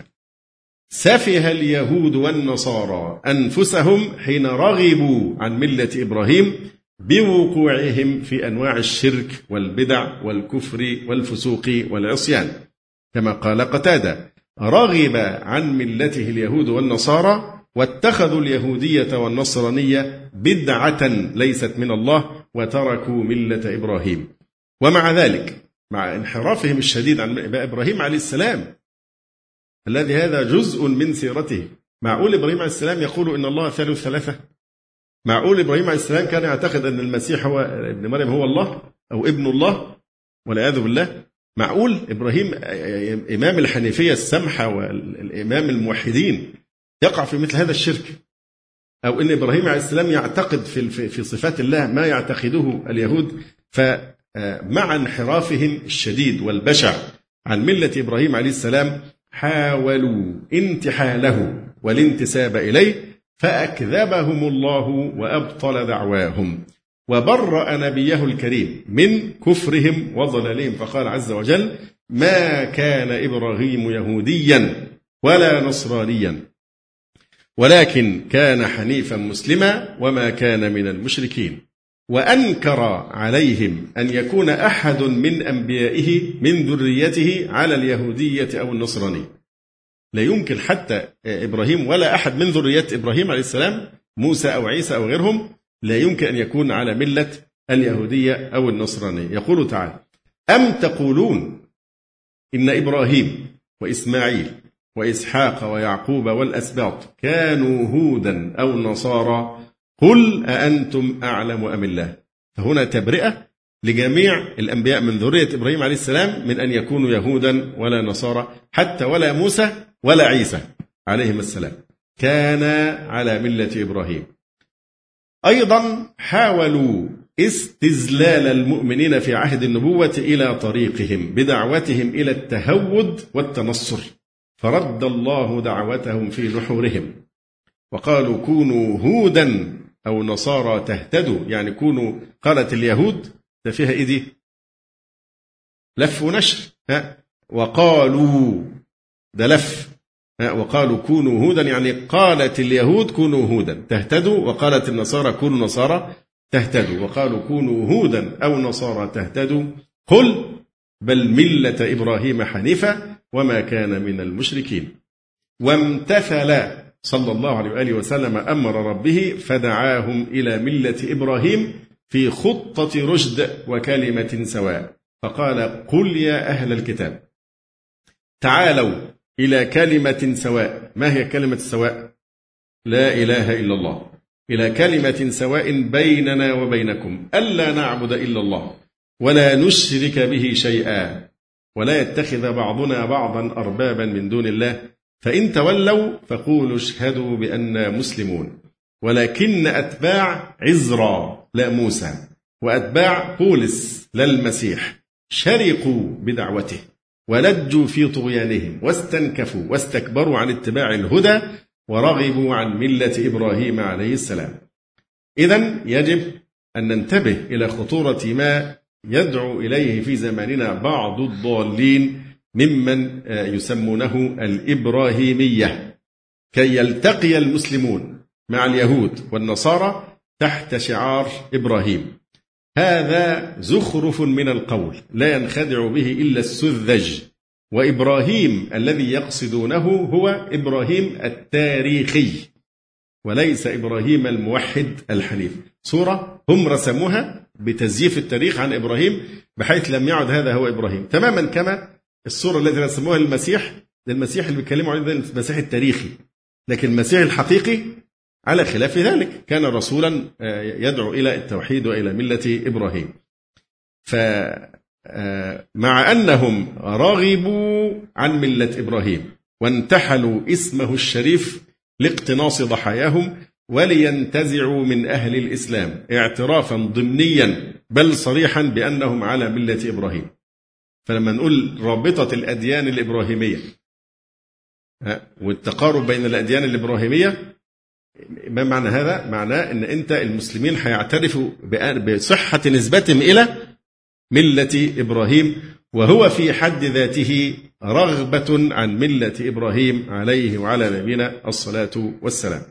Speaker 1: سفه اليهود والنصارى أنفسهم حين رغبوا عن ملة إبراهيم بوقوعهم في أنواع الشرك والبدع والكفر والفسوق والعصيان، كما قال قتادة: رغب عن ملته اليهود والنصارى واتخذوا اليهودية والنصرانية بدعة ليست من الله وتركوا ملة إبراهيم. ومع ذلك، مع انحرافهم الشديد عن إبراهيم عليه السلام الذي هذا جزء من سيرته، معقول إبراهيم عليه السلام يقول إن الله ثالث ثلاثة؟ معقول إبراهيم عليه السلام كان يعتقد أن المسيح هو ابن مريم هو الله أو ابن الله والعياذ بالله؟ معقول إبراهيم إمام الحنيفية السمحة والإمام الموحدين يقع في مثل هذا الشرك؟ أو إن إبراهيم عليه السلام يعتقد في صفات الله ما يعتقده اليهود؟ فمع انحرافهم الشديد والبشع عن ملة إبراهيم عليه السلام حاولوا انتحاله والانتساب إليه، فأكذبهم الله وأبطل دعواهم وبرأ نبيه الكريم من كفرهم وضلالهم، فقال عز وجل: ما كان إبراهيم يهوديا ولا نصرانيا ولكن كان حنيفا مسلما وما كان من المشركين. وأنكر عليهم أن يكون أحد من أنبيائه من ذريته على اليهودية أو النصرانية. لا يمكن حتى إبراهيم ولا أحد من ذرية إبراهيم عليه السلام، موسى أو عيسى أو غيرهم، لا يمكن أن يكون على ملة اليهودية أو النصرانية. يقول تعالى: أم تقولون إن إبراهيم وإسماعيل وإسحاق ويعقوب والأسباط كانوا هودا أو نصارى قل أأنتم أعلم أم الله. فهنا تبرئة لجميع الأنبياء من ذرية إبراهيم عليه السلام من أن يكونوا يهودا ولا نصارى، حتى ولا موسى ولا عيسى عليهم السلام كان على ملة إبراهيم. أيضا حاولوا استزلال المؤمنين في عهد النبوة إلى طريقهم بدعوتهم إلى التهود والتنصر، فرد الله دعوتهم في نحورهم وقالوا: كونوا هودا أو نصارى تهتدوا، يعني كونوا، قالت اليهود ده فيها إيه دي؟ لف ونشر، وقالوا ده لف، وقالوا كونوا هودا، يعني قالت اليهود كونوا هودا تهتدوا، وقالت النصارى كونوا نصارى تهتدوا، وقالوا كونوا هودا أو نصارى تهتدوا قل بل ملة إبراهيم حنيفا وما كان من المشركين. وامتثل صلى الله عليه وآله وسلم أمر ربه فدعاهم إلى ملة إبراهيم في خطة رشد وكلمة سواء، فقال: قل يا أهل الكتاب تعالوا إلى كلمة سواء. ما هي كلمة السواء؟ لا إله إلا الله. إلى كلمة سواء بيننا وبينكم ألا نعبد إلا الله ولا نشرك به شيئا ولا يتخذ بعضنا بعضا أربابا من دون الله، فإن تولوا فقولوا اشهدوا بأننا مسلمون. ولكن أتباع عزرا لا موسى وأتباع بولس لا المسيح شرقوا بدعوته ولجوا في طغيانهم واستنكفوا واستكبروا عن اتباع الهدى ورغبوا عن ملة إبراهيم عليه السلام. إذن يجب أن ننتبه إلى خطورة ما يدعو إليه في زماننا بعض الضالين ممن يسمونه الإبراهيمية، كي يلتقي المسلمون مع اليهود والنصارى تحت شعار إبراهيم. هذا زخرف من القول لا ينخدع به إلا السذج، وإبراهيم الذي يقصدونه هو إبراهيم التاريخي وليس إبراهيم الموحد الحنيف. صورة هم رسموها بتزييف التاريخ عن إبراهيم بحيث لم يعد هذا هو إبراهيم، تماما كما الصورة التي رسموها المسيح اللي بيتكلموا عنه المسيح التاريخي، لكن المسيح الحقيقي على خلاف ذلك كان رسولا يدعو إلى التوحيد وإلى ملة إبراهيم. فمع أنهم رغبوا عن ملة إبراهيم وانتحلوا اسمه الشريف لاقتناص ضحاياهم ولينتزعوا من أهل الإسلام اعترافا ضمنيا بل صريحا بأنهم على ملة إبراهيم. فلما نقول رابطة الأديان الإبراهيمية والتقارب بين الأديان الإبراهيمية، ما معنى هذا؟ معناه أن أنت المسلمين هيعترفوا بصحة نسبتهم إلى ملة إبراهيم، وهو في حد ذاته رغبة عن ملة إبراهيم عليه وعلى نبينا الصلاة والسلام.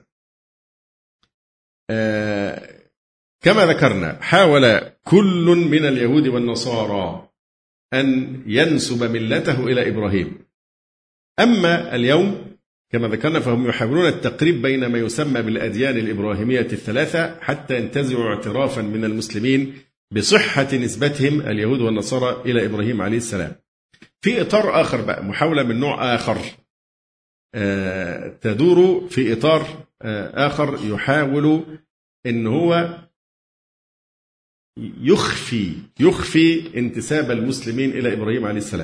Speaker 1: كما ذكرنا حاول كل من اليهود والنصارى أن ينسب ملته إلى إبراهيم. أما اليوم كما ذكرنا فهم يحاولون التقريب بين ما يسمى بالأديان الإبراهيمية الثلاثة حتى ينتزعوا اعترافا من المسلمين بصحة نسبتهم اليهود والنصارى إلى إبراهيم عليه السلام. في إطار آخر بقى، محاولة من نوع آخر تدور في إطار آخر يحاول أن هو يخفي انتساب المسلمين إلى إبراهيم عليه السلام،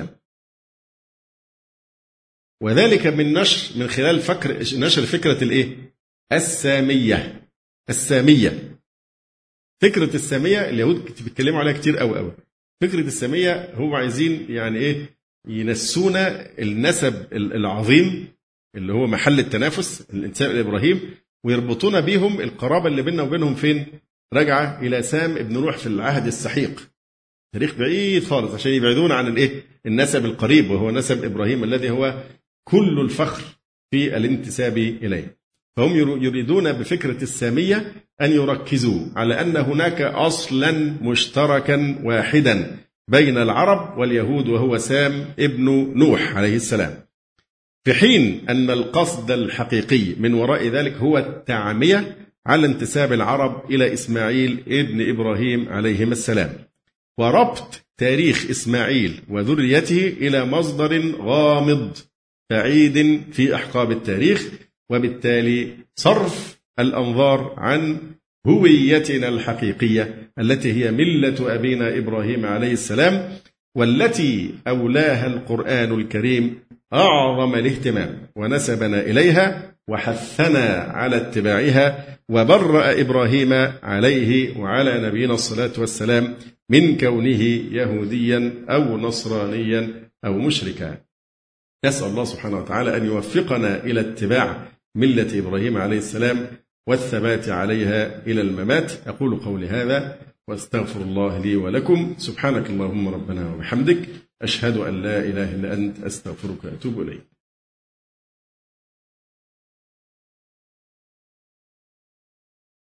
Speaker 1: وذلك من خلال نشر فكرة الإيه؟ السامية. فكرة السامية اليهود بيتكلموا عليها كتير قوي. فكرة السامية هم عايزين يعني إيه؟ ينسونا النسب العظيم اللي هو محل التنافس الانتساب إلى إبراهيم، ويربطون بيهم القرابة اللي بيننا وبينهم فين؟ رجع إلى سام ابن نوح في العهد السحيق، تاريخ بعيد خالص، عشان يبعدون عن الإيه؟ النسب القريب وهو نسب إبراهيم الذي هو كل الفخر في الانتساب إليه. فهم يريدون بفكرة السامية أن يركزوا على أن هناك أصلا مشتركا واحدا بين العرب واليهود وهو سام ابن نوح عليه السلام، في حين أن القصد الحقيقي من وراء ذلك هو التعمية على انتساب العرب إلى إسماعيل ابن إبراهيم عليهما السلام، وربط تاريخ إسماعيل وذريته إلى مصدر غامض بعيد في أحقاب التاريخ، وبالتالي صرف الأنظار عن هويتنا الحقيقية التي هي ملة أبينا إبراهيم عليه السلام، والتي أولاها القرآن الكريم أعظم الاهتمام ونسبنا إليها وحثنا على اتباعها، وبرأ إبراهيم عليه وعلى نبينا الصلاة والسلام من كونه يهوديا أو نصرانيا أو مشركا. نسأل الله سبحانه وتعالى أن يوفقنا إلى اتباع ملة إبراهيم عليه السلام والثبات عليها إلى الممات. أقول قولي هذا واستغفر الله لي ولكم. سبحانك اللهم ربنا وبحمدك، أشهد أن لا إله إلا أنت، أستغفرك وأتوب إليك.